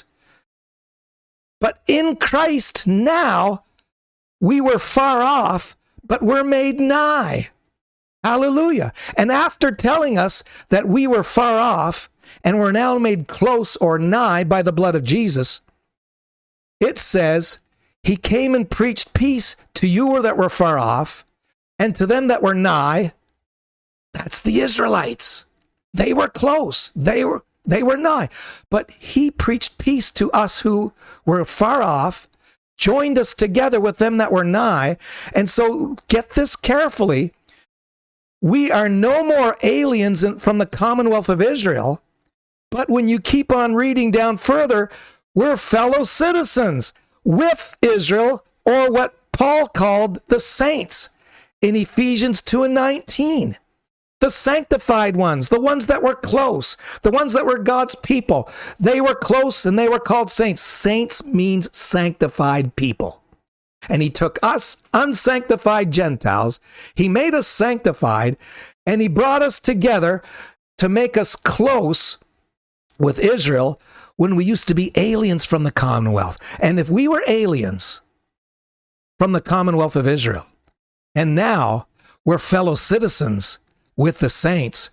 But in Christ now, we were far off, but we're made nigh. Hallelujah. And after telling us that we were far off, and we're now made close or nigh by the blood of Jesus, it says, he came and preached peace to you that were far off, and to them that were nigh. That's the Israelites. They were close. They were, they were nigh. But he preached peace to us who were far off, joined us together with them that were nigh. And so get this carefully. We are no more aliens in, from the commonwealth of Israel. But when you keep on reading down further, we're fellow citizens with Israel, or what Paul called the saints in Ephesians two and nineteen. The sanctified ones, the ones that were close, the ones that were God's people. They were close and they were called saints. Saints means sanctified people. And he took us unsanctified Gentiles, he made us sanctified, and he brought us together to make us close with Israel, when we used to be aliens from the commonwealth. And if we were aliens from the commonwealth of Israel, and now we're fellow citizens with the saints,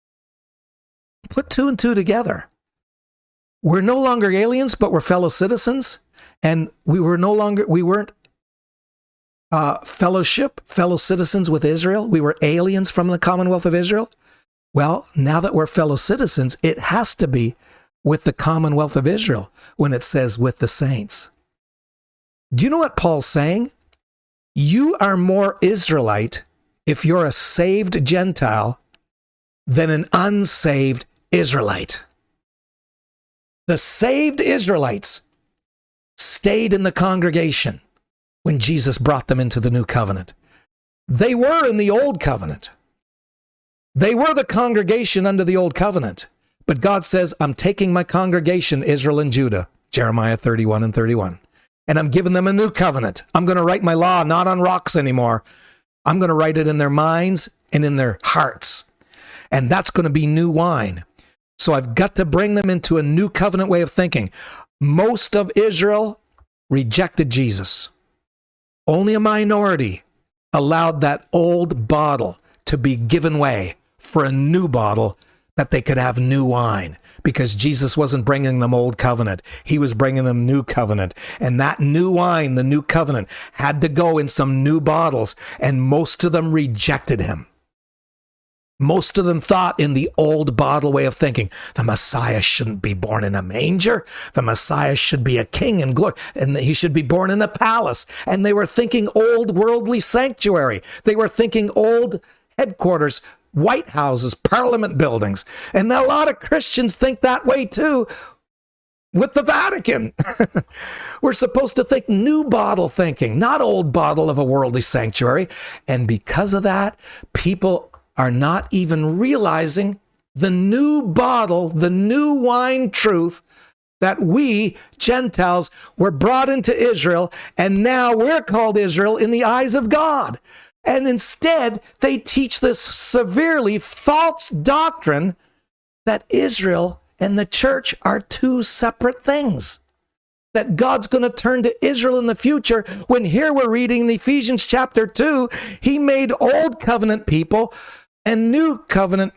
put two and two together. We're no longer aliens, but we're fellow citizens. And we were no longer, we weren't uh, fellowship, fellow citizens with Israel. We were aliens from the commonwealth of Israel. Well, now that we're fellow citizens, it has to be with the commonwealth of Israel when it says with the saints. Do you know what Paul's saying? You are more Israelite if you're a saved Gentile than an unsaved Israelite. The saved Israelites stayed in the congregation when Jesus brought them into the new covenant. They were in the old covenant. They were the congregation under the old covenant. But God says, I'm taking my congregation, Israel and Judah, Jeremiah thirty-one and thirty-one, and I'm giving them a new covenant. I'm going to write my law not on rocks anymore. I'm going to write it in their minds and in their hearts. And that's going to be new wine. So I've got to bring them into a new covenant way of thinking. Most of Israel rejected Jesus. Only a minority allowed that old bottle to be given way for a new bottle that they could have new wine, because Jesus wasn't bringing them old covenant. He was bringing them new covenant. And that new wine, the new covenant, had to go in some new bottles, and most of them rejected him. Most of them thought in the old bottle way of thinking, the Messiah shouldn't be born in a manger. The Messiah should be a king in glory, and he should be born in a palace. And they were thinking old worldly sanctuary. They were thinking old headquarters, White Houses, Parliament buildings. And a lot of Christians think that way too with the Vatican. We're supposed to think new bottle thinking, not old bottle of a worldly sanctuary. And because of that, people are not even realizing the new bottle, the new wine truth that we, Gentiles, were brought into Israel, and now we're called Israel in the eyes of God. And instead, they teach this severely false doctrine that Israel and the church are two separate things. That God's going to turn to Israel in the future, when here we're reading in Ephesians chapter two, he made old covenant people and new covenant,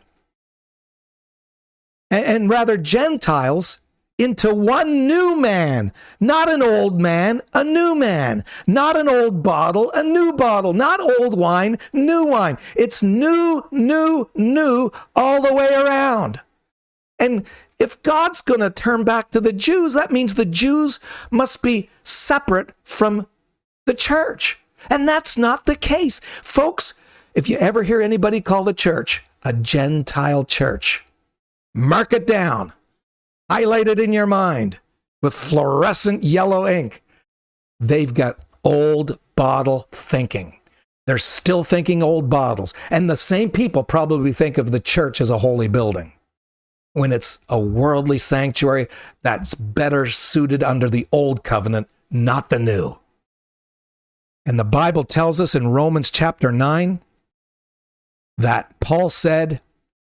and, and rather Gentiles, into one new man. Not an old man, a new man. Not an old bottle, a new bottle. Not old wine, new wine. It's new, new, new all the way around. And if God's going to turn back to the Jews, that means the Jews must be separate from the church. And that's not the case. Folks, if you ever hear anybody call the church a Gentile church, mark it down. Highlight it in your mind with fluorescent yellow ink. They've got old bottle thinking. They're still thinking old bottles. And the same people probably think of the church as a holy building, when it's a worldly sanctuary that's better suited under the old covenant, not the new. And the Bible tells us in Romans chapter nine that Paul said,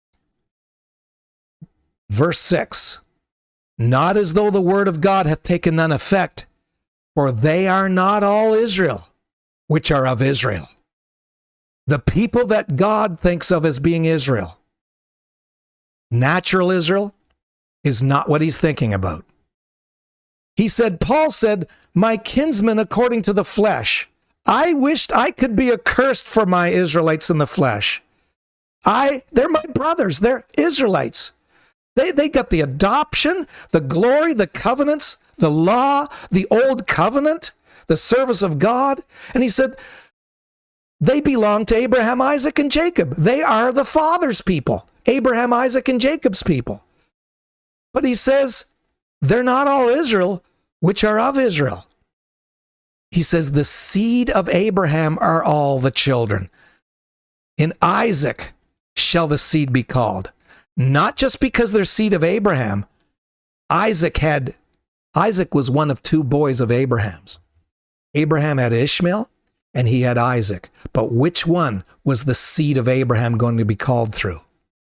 verse six, not as though the word of God hath taken none effect, for they are not all Israel, which are of Israel. The people that God thinks of as being Israel, natural Israel, is not what he's thinking about. He said, Paul said, my kinsmen according to the flesh, I wished I could be accursed for my Israelites in the flesh. I, they're my brothers, they're Israelites. They, they got the adoption, the glory, the covenants, the law, the old covenant, the service of God. And he said, they belong to Abraham, Isaac, and Jacob. They are the Father's people, Abraham, Isaac, and Jacob's people. But he says, they're not all Israel, which are of Israel. He says, the seed of Abraham are all the children. In Isaac shall the seed be called. Not just because they're seed of Abraham. Isaac had, Isaac was one of two boys of Abraham's. Abraham had Ishmael and he had Isaac. But which one was the seed of Abraham going to be called through?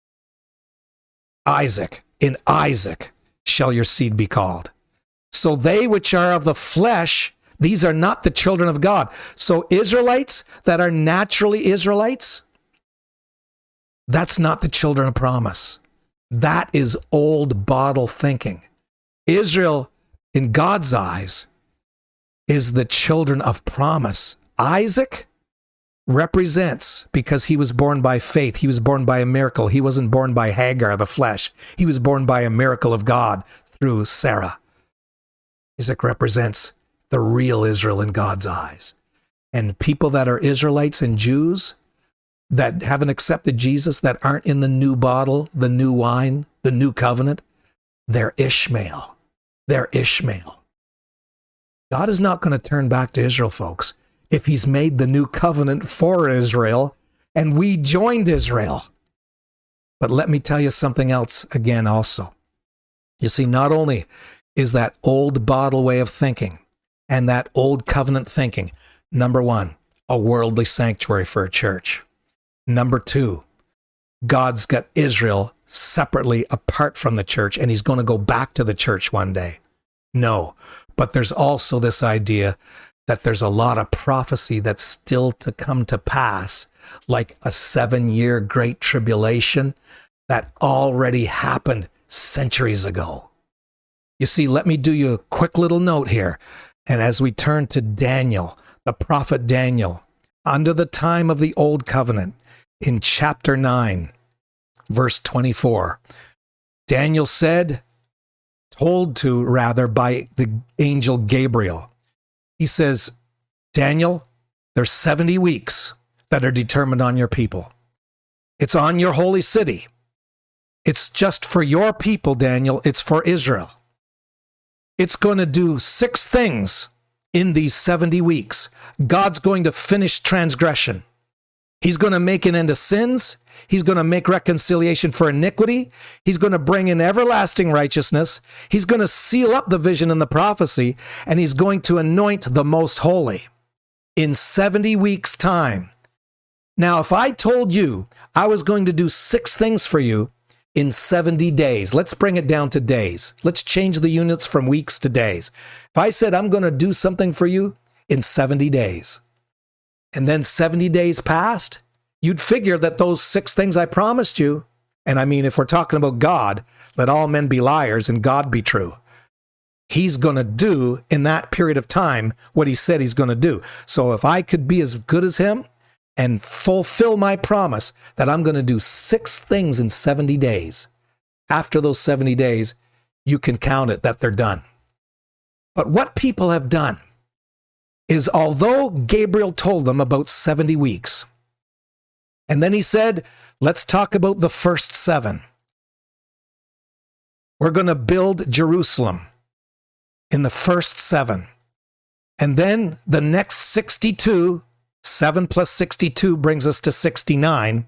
Isaac. In Isaac shall your seed be called. So they which are of the flesh, these are not the children of God. So Israelites that are naturally Israelites, that's not the children of promise. That is old bottle thinking. Israel, in God's eyes, is the children of promise. Isaac represents, because he was born by faith, he was born by a miracle. He wasn't born by Hagar, the flesh. He was born by a miracle of God through Sarah. Isaac represents the real Israel in God's eyes. And people that are Israelites and Jews that haven't accepted Jesus, that aren't in the new bottle, the new wine, the new covenant, they're Ishmael. They're Ishmael. God is not going to turn back to Israel, folks, if he's made the new covenant for Israel and we joined Israel. But let me tell you something else again also. You see, not only is that old bottle way of thinking and that old covenant thinking, number one, a worldly sanctuary for a church. Number two, God's got Israel separately apart from the church, and he's going to go back to the church one day. No, but there's also this idea that there's a lot of prophecy that's still to come to pass, like a seven-year great tribulation that already happened centuries ago. You see, let me do you a quick little note here. And as we turn to Daniel, the prophet Daniel, under the time of the Old Covenant, in chapter nine, verse twenty-four, Daniel said, told to rather by the angel Gabriel, he says, Daniel, there's seventy weeks that are determined on your people. It's on your holy city. It's just for your people, Daniel. It's for Israel. It's going to do six things in these seventy weeks. God's going to finish transgression. He's going to make an end to sins. He's going to make reconciliation for iniquity. He's going to bring in everlasting righteousness. He's going to seal up the vision and the prophecy, and he's going to anoint the most holy in seventy weeks' time. Now, if I told you I was going to do six things for you in seventy days, let's bring it down to days. Let's change the units from weeks to days. If I said I'm going to do something for you in seventy days, and then seventy days passed, you'd figure that those six things I promised you, and I mean, if we're talking about God, let all men be liars and God be true. He's going to do in that period of time what he said he's going to do. So if I could be as good as him and fulfill my promise that I'm going to do six things in seventy days, after those seventy days, you can count it that they're done. But what people have done is, although Gabriel told them about seventy weeks, and then he said, let's talk about the first seven. We're going to build Jerusalem in the first seven. And then the next sixty-two, seven plus sixty-two brings us to sixty-nine.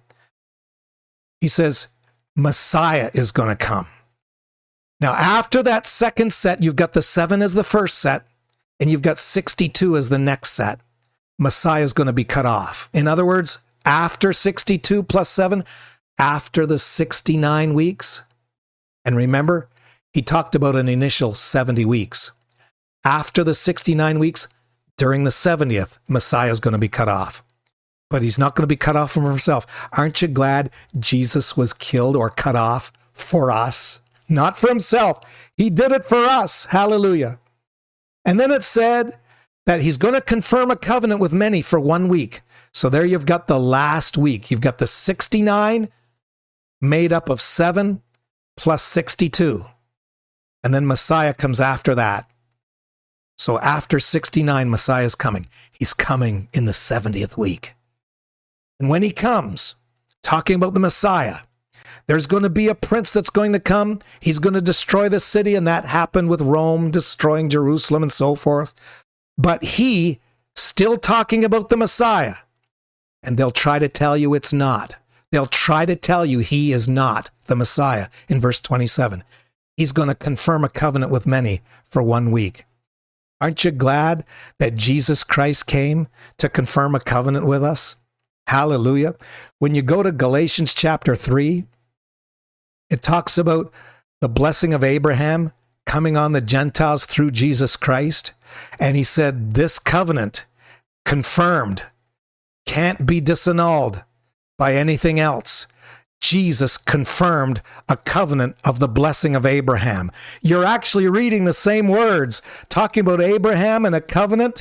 He says, Messiah is going to come. Now, after that second set, you've got the seven as the first set, and you've got sixty-two as the next set. Messiah is going to be cut off. In other words, after sixty-two plus seven, after the sixty-nine weeks, and remember, he talked about an initial seventy weeks. After the sixty-nine weeks, during the seventieth, Messiah is going to be cut off. But he's not going to be cut off from himself. Aren't you glad Jesus was killed or cut off for us? Not for himself. He did it for us. Hallelujah. And then it said that he's going to confirm a covenant with many for one week. So there you've got the last week. You've got the sixty-nine made up of seven plus sixty-two. And then Messiah comes after that. So after sixty-nine, Messiah is coming. He's coming in the seventieth week. And when he comes, talking about the Messiah, there's going to be a prince that's going to come. He's going to destroy the city, and that happened with Rome destroying Jerusalem and so forth. But he, still talking about the Messiah, and they'll try to tell you it's not. They'll try to tell you he is not the Messiah in verse twenty-seven. He's going to confirm a covenant with many for one week. Aren't you glad that Jesus Christ came to confirm a covenant with us? Hallelujah. When you go to Galatians chapter three, it talks about the blessing of Abraham coming on the Gentiles through Jesus Christ. And he said, this covenant confirmed can't be disannulled by anything else. Jesus confirmed a covenant of the blessing of Abraham. You're actually reading the same words, talking about Abraham and a covenant.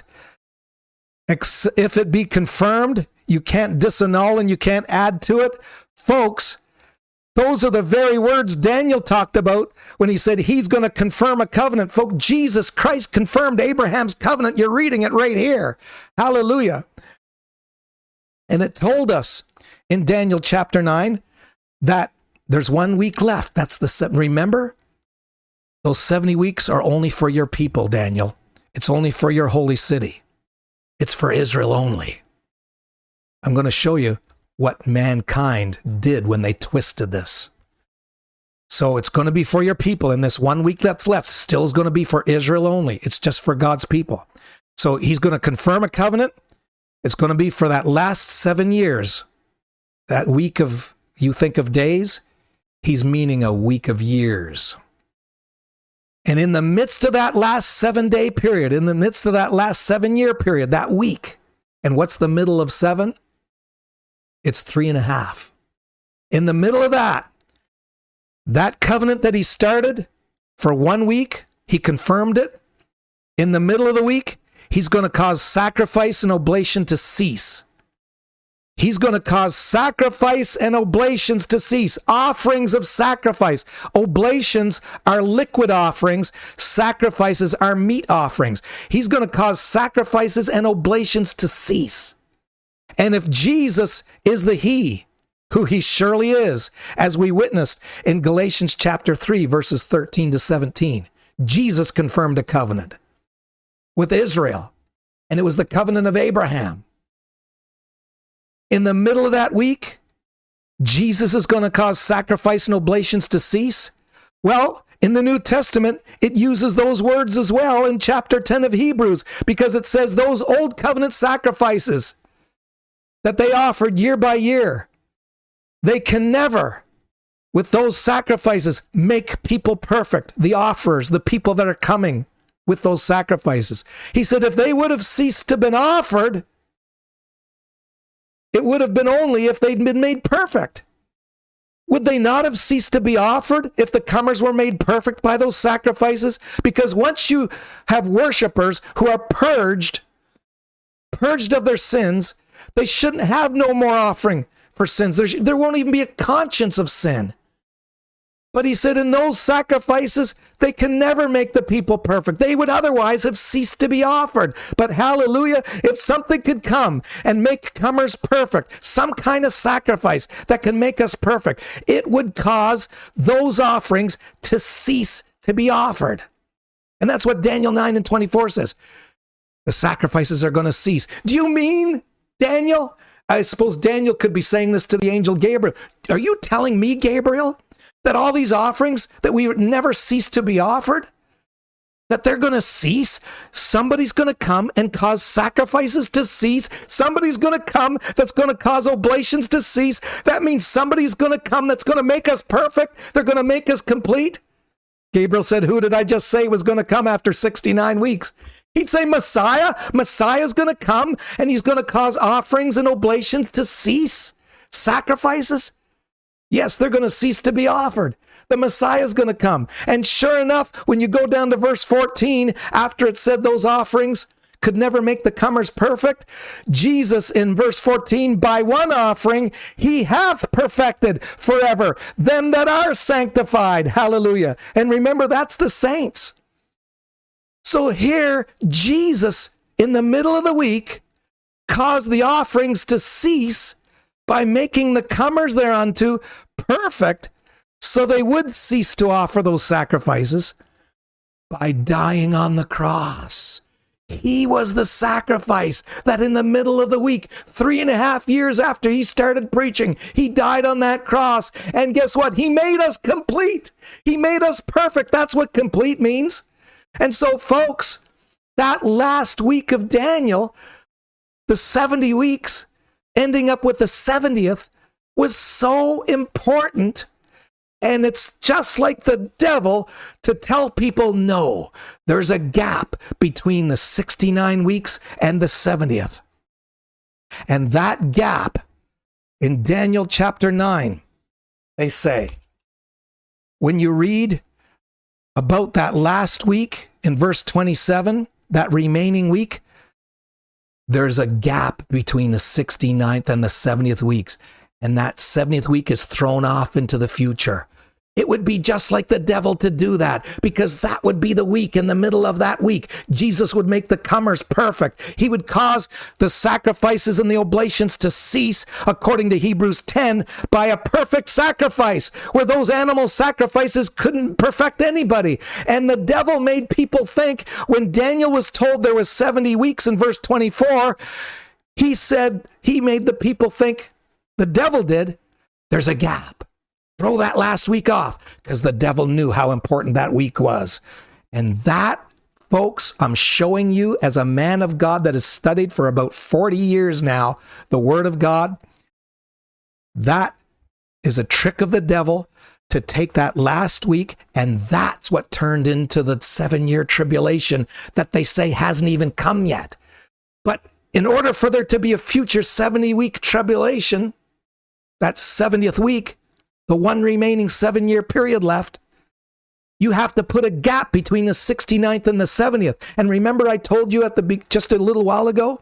If it be confirmed, you can't disannul and you can't add to it. Folks, those are the very words Daniel talked about when he said he's going to confirm a covenant. Folks, Jesus Christ confirmed Abraham's covenant. You're reading it right here. Hallelujah. And it told us in Daniel chapter nine that there's one week left. That's the seven. Remember, those seventy weeks are only for your people, Daniel. It's only for your holy city. It's for Israel only. I'm going to show you what mankind did when they twisted this. So it's going to be for your people, and this one week that's left still is going to be for Israel only. It's just for God's people. So he's going to confirm a covenant. It's going to be for that last seven years. That week of, you think of days, he's meaning a week of years. And in the midst of that last seven-day period, in the midst of that last seven-year period, that week, and what's the middle of seven? It's three and a half. In the middle of that, that covenant that he started for one week, he confirmed it. In the middle of the week, he's going to cause sacrifice and oblation to cease. He's going to cause sacrifice and oblations to cease. Offerings of sacrifice. Oblations are liquid offerings. Sacrifices are meat offerings. He's going to cause sacrifices and oblations to cease. And if Jesus is the He, who he surely is, as we witnessed in Galatians chapter three, verses thirteen to seventeen, Jesus confirmed a covenant with Israel, and it was the covenant of Abraham. In the middle of that week, Jesus is going to cause sacrifice and oblations to cease. Well, in the New Testament, it uses those words as well in chapter ten of Hebrews, because it says those old covenant sacrifices that they offered year by year, they can never, with those sacrifices, make people perfect. The offerers, the people that are coming with those sacrifices. He said if they would have ceased to been offered, it would have been only if they'd been made perfect. Would they not have ceased to be offered if the comers were made perfect by those sacrifices? Because once you have worshipers who are purged, purged of their sins, they shouldn't have no more offering for sins. There, there won't even be a conscience of sin. But he said in those sacrifices, they can never make the people perfect. They would otherwise have ceased to be offered. But hallelujah, if something could come and make comers perfect, some kind of sacrifice that can make us perfect, it would cause those offerings to cease to be offered. And that's what Daniel nine and twenty-four says. The sacrifices are going to cease. Do you mean, Daniel? I suppose Daniel could be saying this to the angel Gabriel. Are you telling me, Gabriel, that all these offerings that we would never cease to be offered, that they're going to cease? Somebody's going to come and cause sacrifices to cease. Somebody's going to come that's going to cause oblations to cease. That means somebody's going to come that's going to make us perfect. They're going to make us complete. Gabriel said, who did I just say was going to come after sixty-nine weeks? He'd say Messiah. Messiah's going to come and he's going to cause offerings and oblations to cease. Sacrifices. Yes, they're going to cease to be offered. The Messiah's going to come. And sure enough, when you go down to verse fourteen, after it said those offerings could never make the comers perfect, Jesus in verse fourteen, by one offering, he hath perfected forever them that are sanctified. Hallelujah. And remember, that's the saints. So here, Jesus, in the middle of the week, caused the offerings to cease by making the comers thereunto perfect, so they would cease to offer those sacrifices by dying on the cross. He was the sacrifice that in the middle of the week, three and a half years after he started preaching, he died on that cross. And guess what? He made us complete. He made us perfect. That's what complete means. And so, folks, that last week of Daniel, the seventy weeks, ending up with the seventieth, was so important. And it's just like the devil to tell people, no, there's a gap between the sixty-nine weeks and the seventieth. And that gap, in Daniel chapter nine, they say, when you read about that last week in verse twenty-seven, that remaining week, there's a gap between the sixty-ninth and the seventieth weeks. And that seventieth week is thrown off into the future. It would be just like the devil to do that, because that would be the week. In the middle of that week, Jesus would make the comers perfect. He would cause the sacrifices and the oblations to cease, according to Hebrews ten, by a perfect sacrifice, where those animal sacrifices couldn't perfect anybody. And the devil made people think, when Daniel was told there was seventy weeks in verse twenty-four, he said, he made the people think, The devil did. There's a gap. Throw that last week off, because the devil knew how important that week was. And that, folks, I'm showing you as a man of God that has studied for about forty years now, the Word of God, that is a trick of the devil to take that last week, and that's what turned into the seven-year tribulation that they say hasn't even come yet. But in order for there to be a future seventy-week tribulation, that seventieth week, the one remaining seven-year period left, you have to put a gap between the sixty-ninth and the seventieth. And remember I told you at the be- just a little while ago,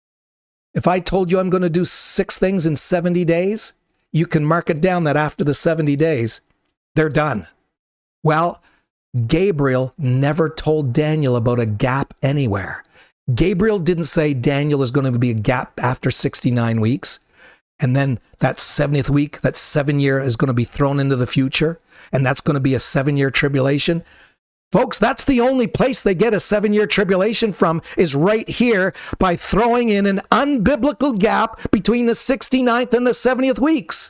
if I told you I'm going to do six things in seventy days, you can mark it down that after the seventy days, they're done. Well, Gabriel never told Daniel about a gap anywhere. Gabriel didn't say Daniel is going to be a gap after sixty-nine weeks. And then that seventieth week, that seven year is going to be thrown into the future. And that's going to be a seven-year tribulation. Folks, that's the only place they get a seven-year tribulation from, is right here by throwing in an unbiblical gap between the sixty-ninth and the seventieth weeks.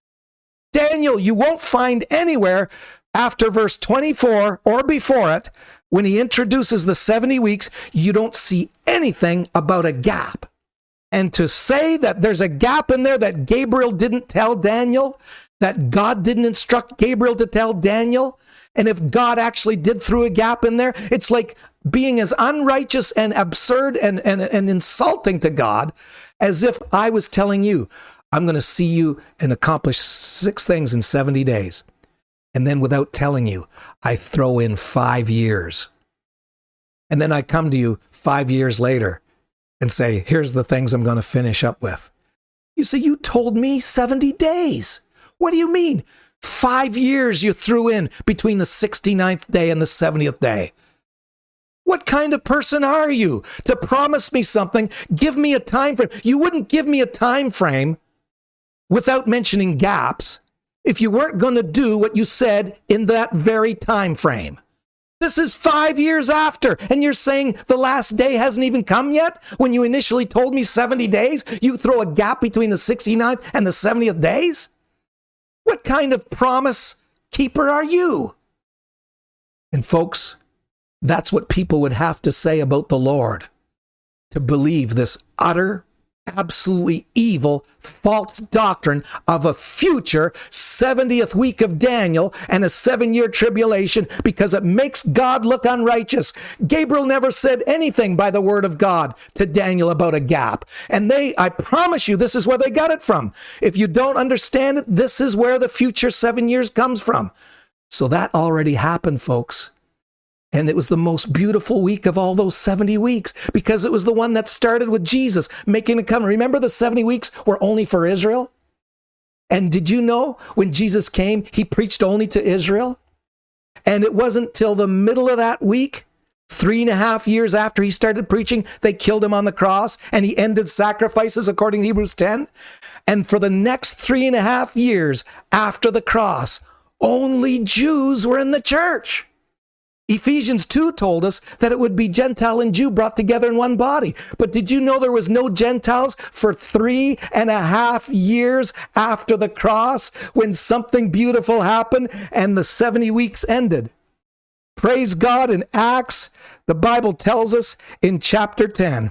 Daniel, you won't find anywhere after verse twenty-four or before it, when he introduces the seventy weeks, you don't see anything about a gap. And to say that there's a gap in there that Gabriel didn't tell Daniel, that God didn't instruct Gabriel to tell Daniel, and if God actually did throw a gap in there, it's like being as unrighteous and absurd and, and, and insulting to God as if I was telling you, I'm going to see you and accomplish six things in seventy days. And then without telling you, I throw in five years. And then I come to you five years later and say, here's the things I'm going to finish up with. You say, you told me seventy days. What do you mean? Five years you threw in between the sixty-ninth day and the seventieth day. What kind of person are you to promise me something? Give me a time frame. You wouldn't give me a time frame without mentioning gaps if you weren't going to do what you said in that very time frame. This is five years after, and you're saying the last day hasn't even come yet? When you initially told me seventy days, you throw a gap between the sixty-ninth and the seventieth days? What kind of promise keeper are you? And folks, that's what people would have to say about the Lord to believe this utter, absolutely evil, false doctrine of a future seventieth week of Daniel and a seven-year tribulation, because it makes God look unrighteous. Gabriel never said anything by the word of God to Daniel about a gap. And they, I promise you, this is where they got it from. If you don't understand it, this is where the future seven years comes from. So that already happened, folks. And it was the most beautiful week of all those seventy weeks, because it was the one that started with Jesus making it come. Remember, the seventy weeks were only for Israel? And did you know when Jesus came, he preached only to Israel? And it wasn't till the middle of that week, three and a half years after he started preaching, they killed him on the cross, and he ended sacrifices according to Hebrews ten. And for the next three and a half years after the cross, only Jews were in the church. Ephesians two told us that it would be Gentile and Jew brought together in one body. But did you know there was no Gentiles for three and a half years after the cross, when something beautiful happened and the seventy weeks ended? Praise God. In Acts, the Bible tells us in chapter ten,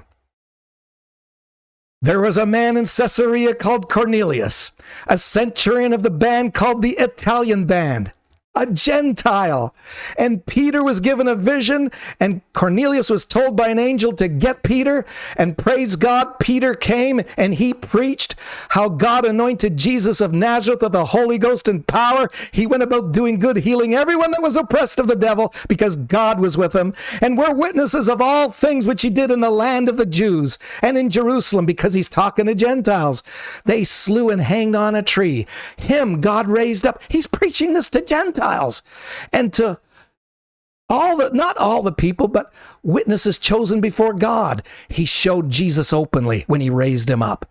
there was a man in Caesarea called Cornelius, a centurion of the band called the Italian band, a Gentile. And Peter was given a vision, and Cornelius was told by an angel to get Peter. And praise God, Peter came and he preached how God anointed Jesus of Nazareth with the Holy Ghost and power. He went about doing good, healing everyone that was oppressed of the devil, because God was with him. And we're witnesses of all things which he did in the land of the Jews and in Jerusalem, because he's talking to Gentiles. They slew and hanged on a tree. Him God raised up. He's preaching this to Gentiles. And to all the, not all the people, but witnesses chosen before God. He showed Jesus openly when he raised him up.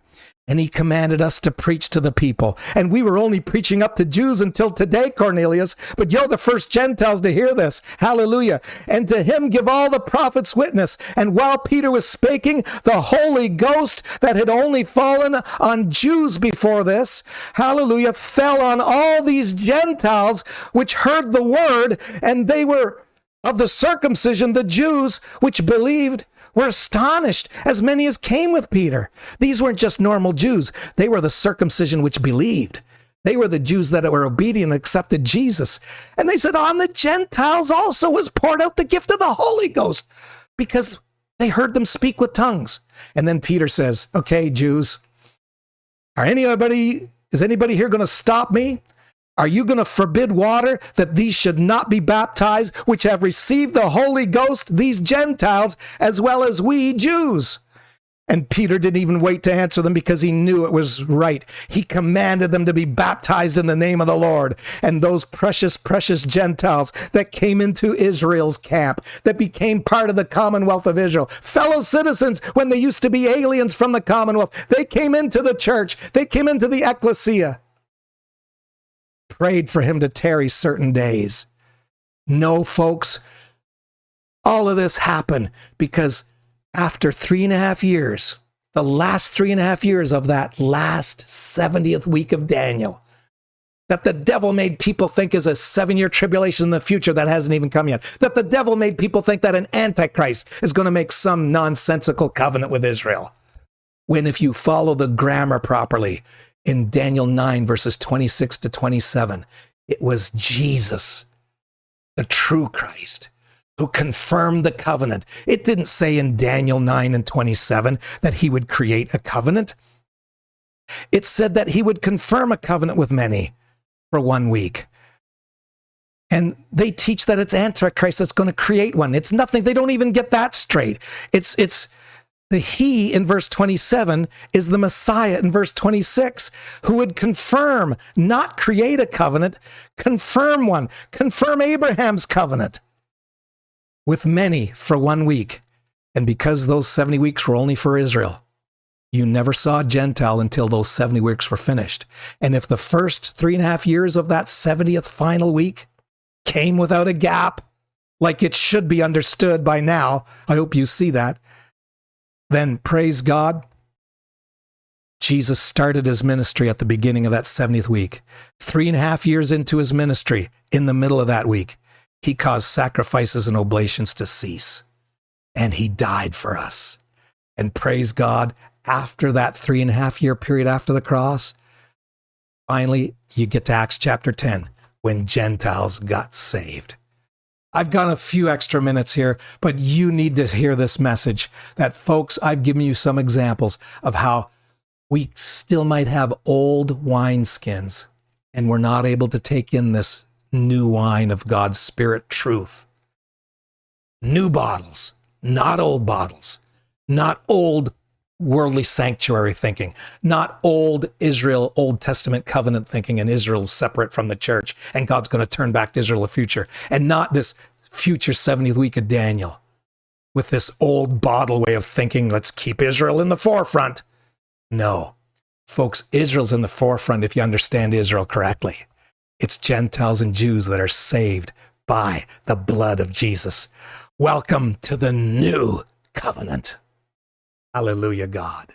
And he commanded us to preach to the people. And we were only preaching up to Jews until today, Cornelius. But you're the first Gentiles to hear this. Hallelujah. And to him give all the prophets witness. And while Peter was speaking, the Holy Ghost that had only fallen on Jews before this, hallelujah, fell on all these Gentiles which heard the word. And they were of the circumcision, the Jews which believed, were astonished, as many as came with Peter. These weren't just normal Jews. They were the circumcision which believed. They were the Jews that were obedient and accepted Jesus. And they said, on the Gentiles also was poured out the gift of the Holy Ghost, because they heard them speak with tongues. And then Peter says, okay, Jews, are anybody, is anybody here going to stop me? Are you going to forbid water that these should not be baptized, which have received the Holy Ghost, these Gentiles, as well as we Jews? And Peter didn't even wait to answer them because he knew it was right. He commanded them to be baptized in the name of the Lord. And those precious, precious Gentiles that came into Israel's camp, that became part of the Commonwealth of Israel, fellow citizens when they used to be aliens from the Commonwealth, they came into the church, they came into the ecclesia. Prayed for him to tarry certain days. No, folks, all of this happened because after three and a half years, the last three and a half years of that last seventieth week of Daniel, that the devil made people think is a seven-year tribulation in the future that hasn't even come yet, that the devil made people think that an antichrist is going to make some nonsensical covenant with Israel. When if you follow the grammar properly, in Daniel nine, verses twenty-six to twenty-seven, it was Jesus, the true Christ, who confirmed the covenant. It didn't say in Daniel nine and twenty-seven that he would create a covenant. It said that he would confirm a covenant with many for one week. And they teach that it's Antichrist that's going to create one. It's nothing. They don't even get that straight. It's, it's, The he in verse twenty-seven is the Messiah in verse twenty-six, who would confirm, not create a covenant, confirm one, confirm Abraham's covenant with many for one week. And because those seventy weeks were only for Israel, you never saw a Gentile until those seventy weeks were finished. And if the first three and a half years of that seventieth final week came without a gap, like it should be understood by now, I hope you see that, then praise God, Jesus started his ministry at the beginning of that seventieth week. Three and a half years into his ministry, in the middle of that week, he caused sacrifices and oblations to cease. And he died for us. And praise God, after that three and a half year period after the cross, finally, you get to Acts chapter ten, when Gentiles got saved. I've got a few extra minutes here, but you need to hear this message that, folks, I've given you some examples of how we still might have old wineskins and we're not able to take in this new wine of God's Spirit truth. New bottles, not old bottles, not old worldly sanctuary thinking, not old Israel, Old Testament covenant thinking, and Israel's separate from the church, and God's going to turn back to Israel in the future, and not this future seventieth week of Daniel with this old bottle way of thinking, let's keep Israel in the forefront. No, folks, Israel's in the forefront if you understand Israel correctly. It's Gentiles and Jews that are saved by the blood of Jesus. Welcome to the new covenant. Hallelujah, God.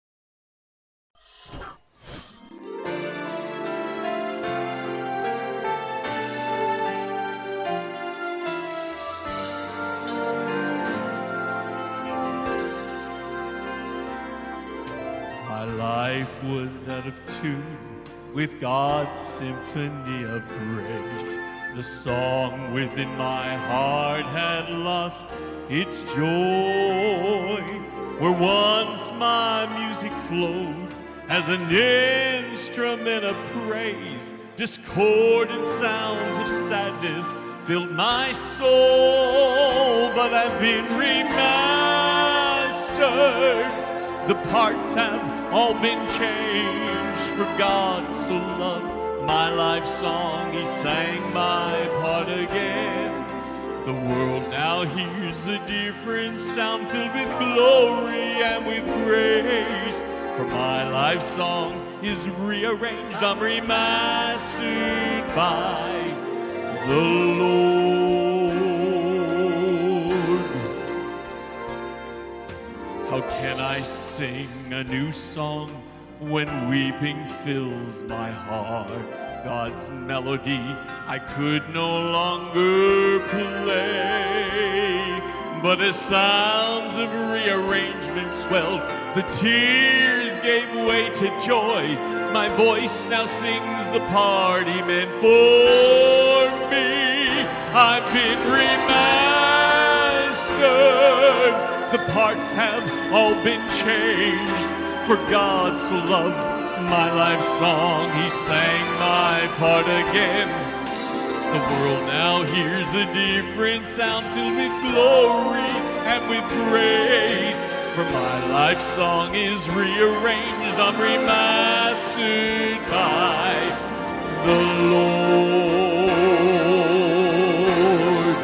My life was out of tune with God's symphony of grace. The song within my heart had lost its joy. Where once my music flowed as an instrument of praise, discordant sounds of sadness filled my soul, but I've been remastered. The parts have all been changed, for God so loved my life song, he sang my part again. The world now hears a different sound filled with glory and with grace. For my life song is rearranged, I'm remastered by the Lord. How can I sing a new song when weeping fills my heart? God's melody I could no longer play, but as sounds of rearrangement swelled, the tears gave way to joy. My voice now sings the part he meant for me. I've been remastered. The parts have all been changed. For God so loved my life song, he sang my part again. The world now hears a different sound, filled with glory and with grace. For my life song is rearranged, I'm remastered by the Lord.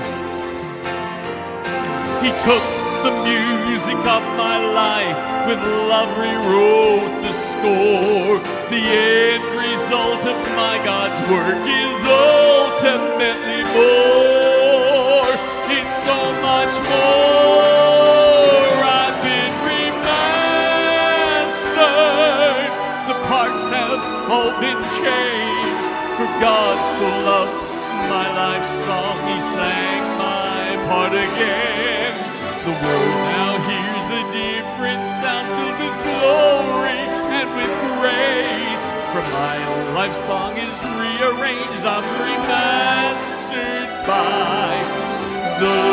He took the music of my life, with love rewrote the score. The end result of my God's work is ultimately more. It's so much more. I've been remastered. The parts have all been changed. For God so loved my life song, he sang my part again. The world now hears a different sound, filled with glory and with grace. For my life song is rearranged, I'm remastered by the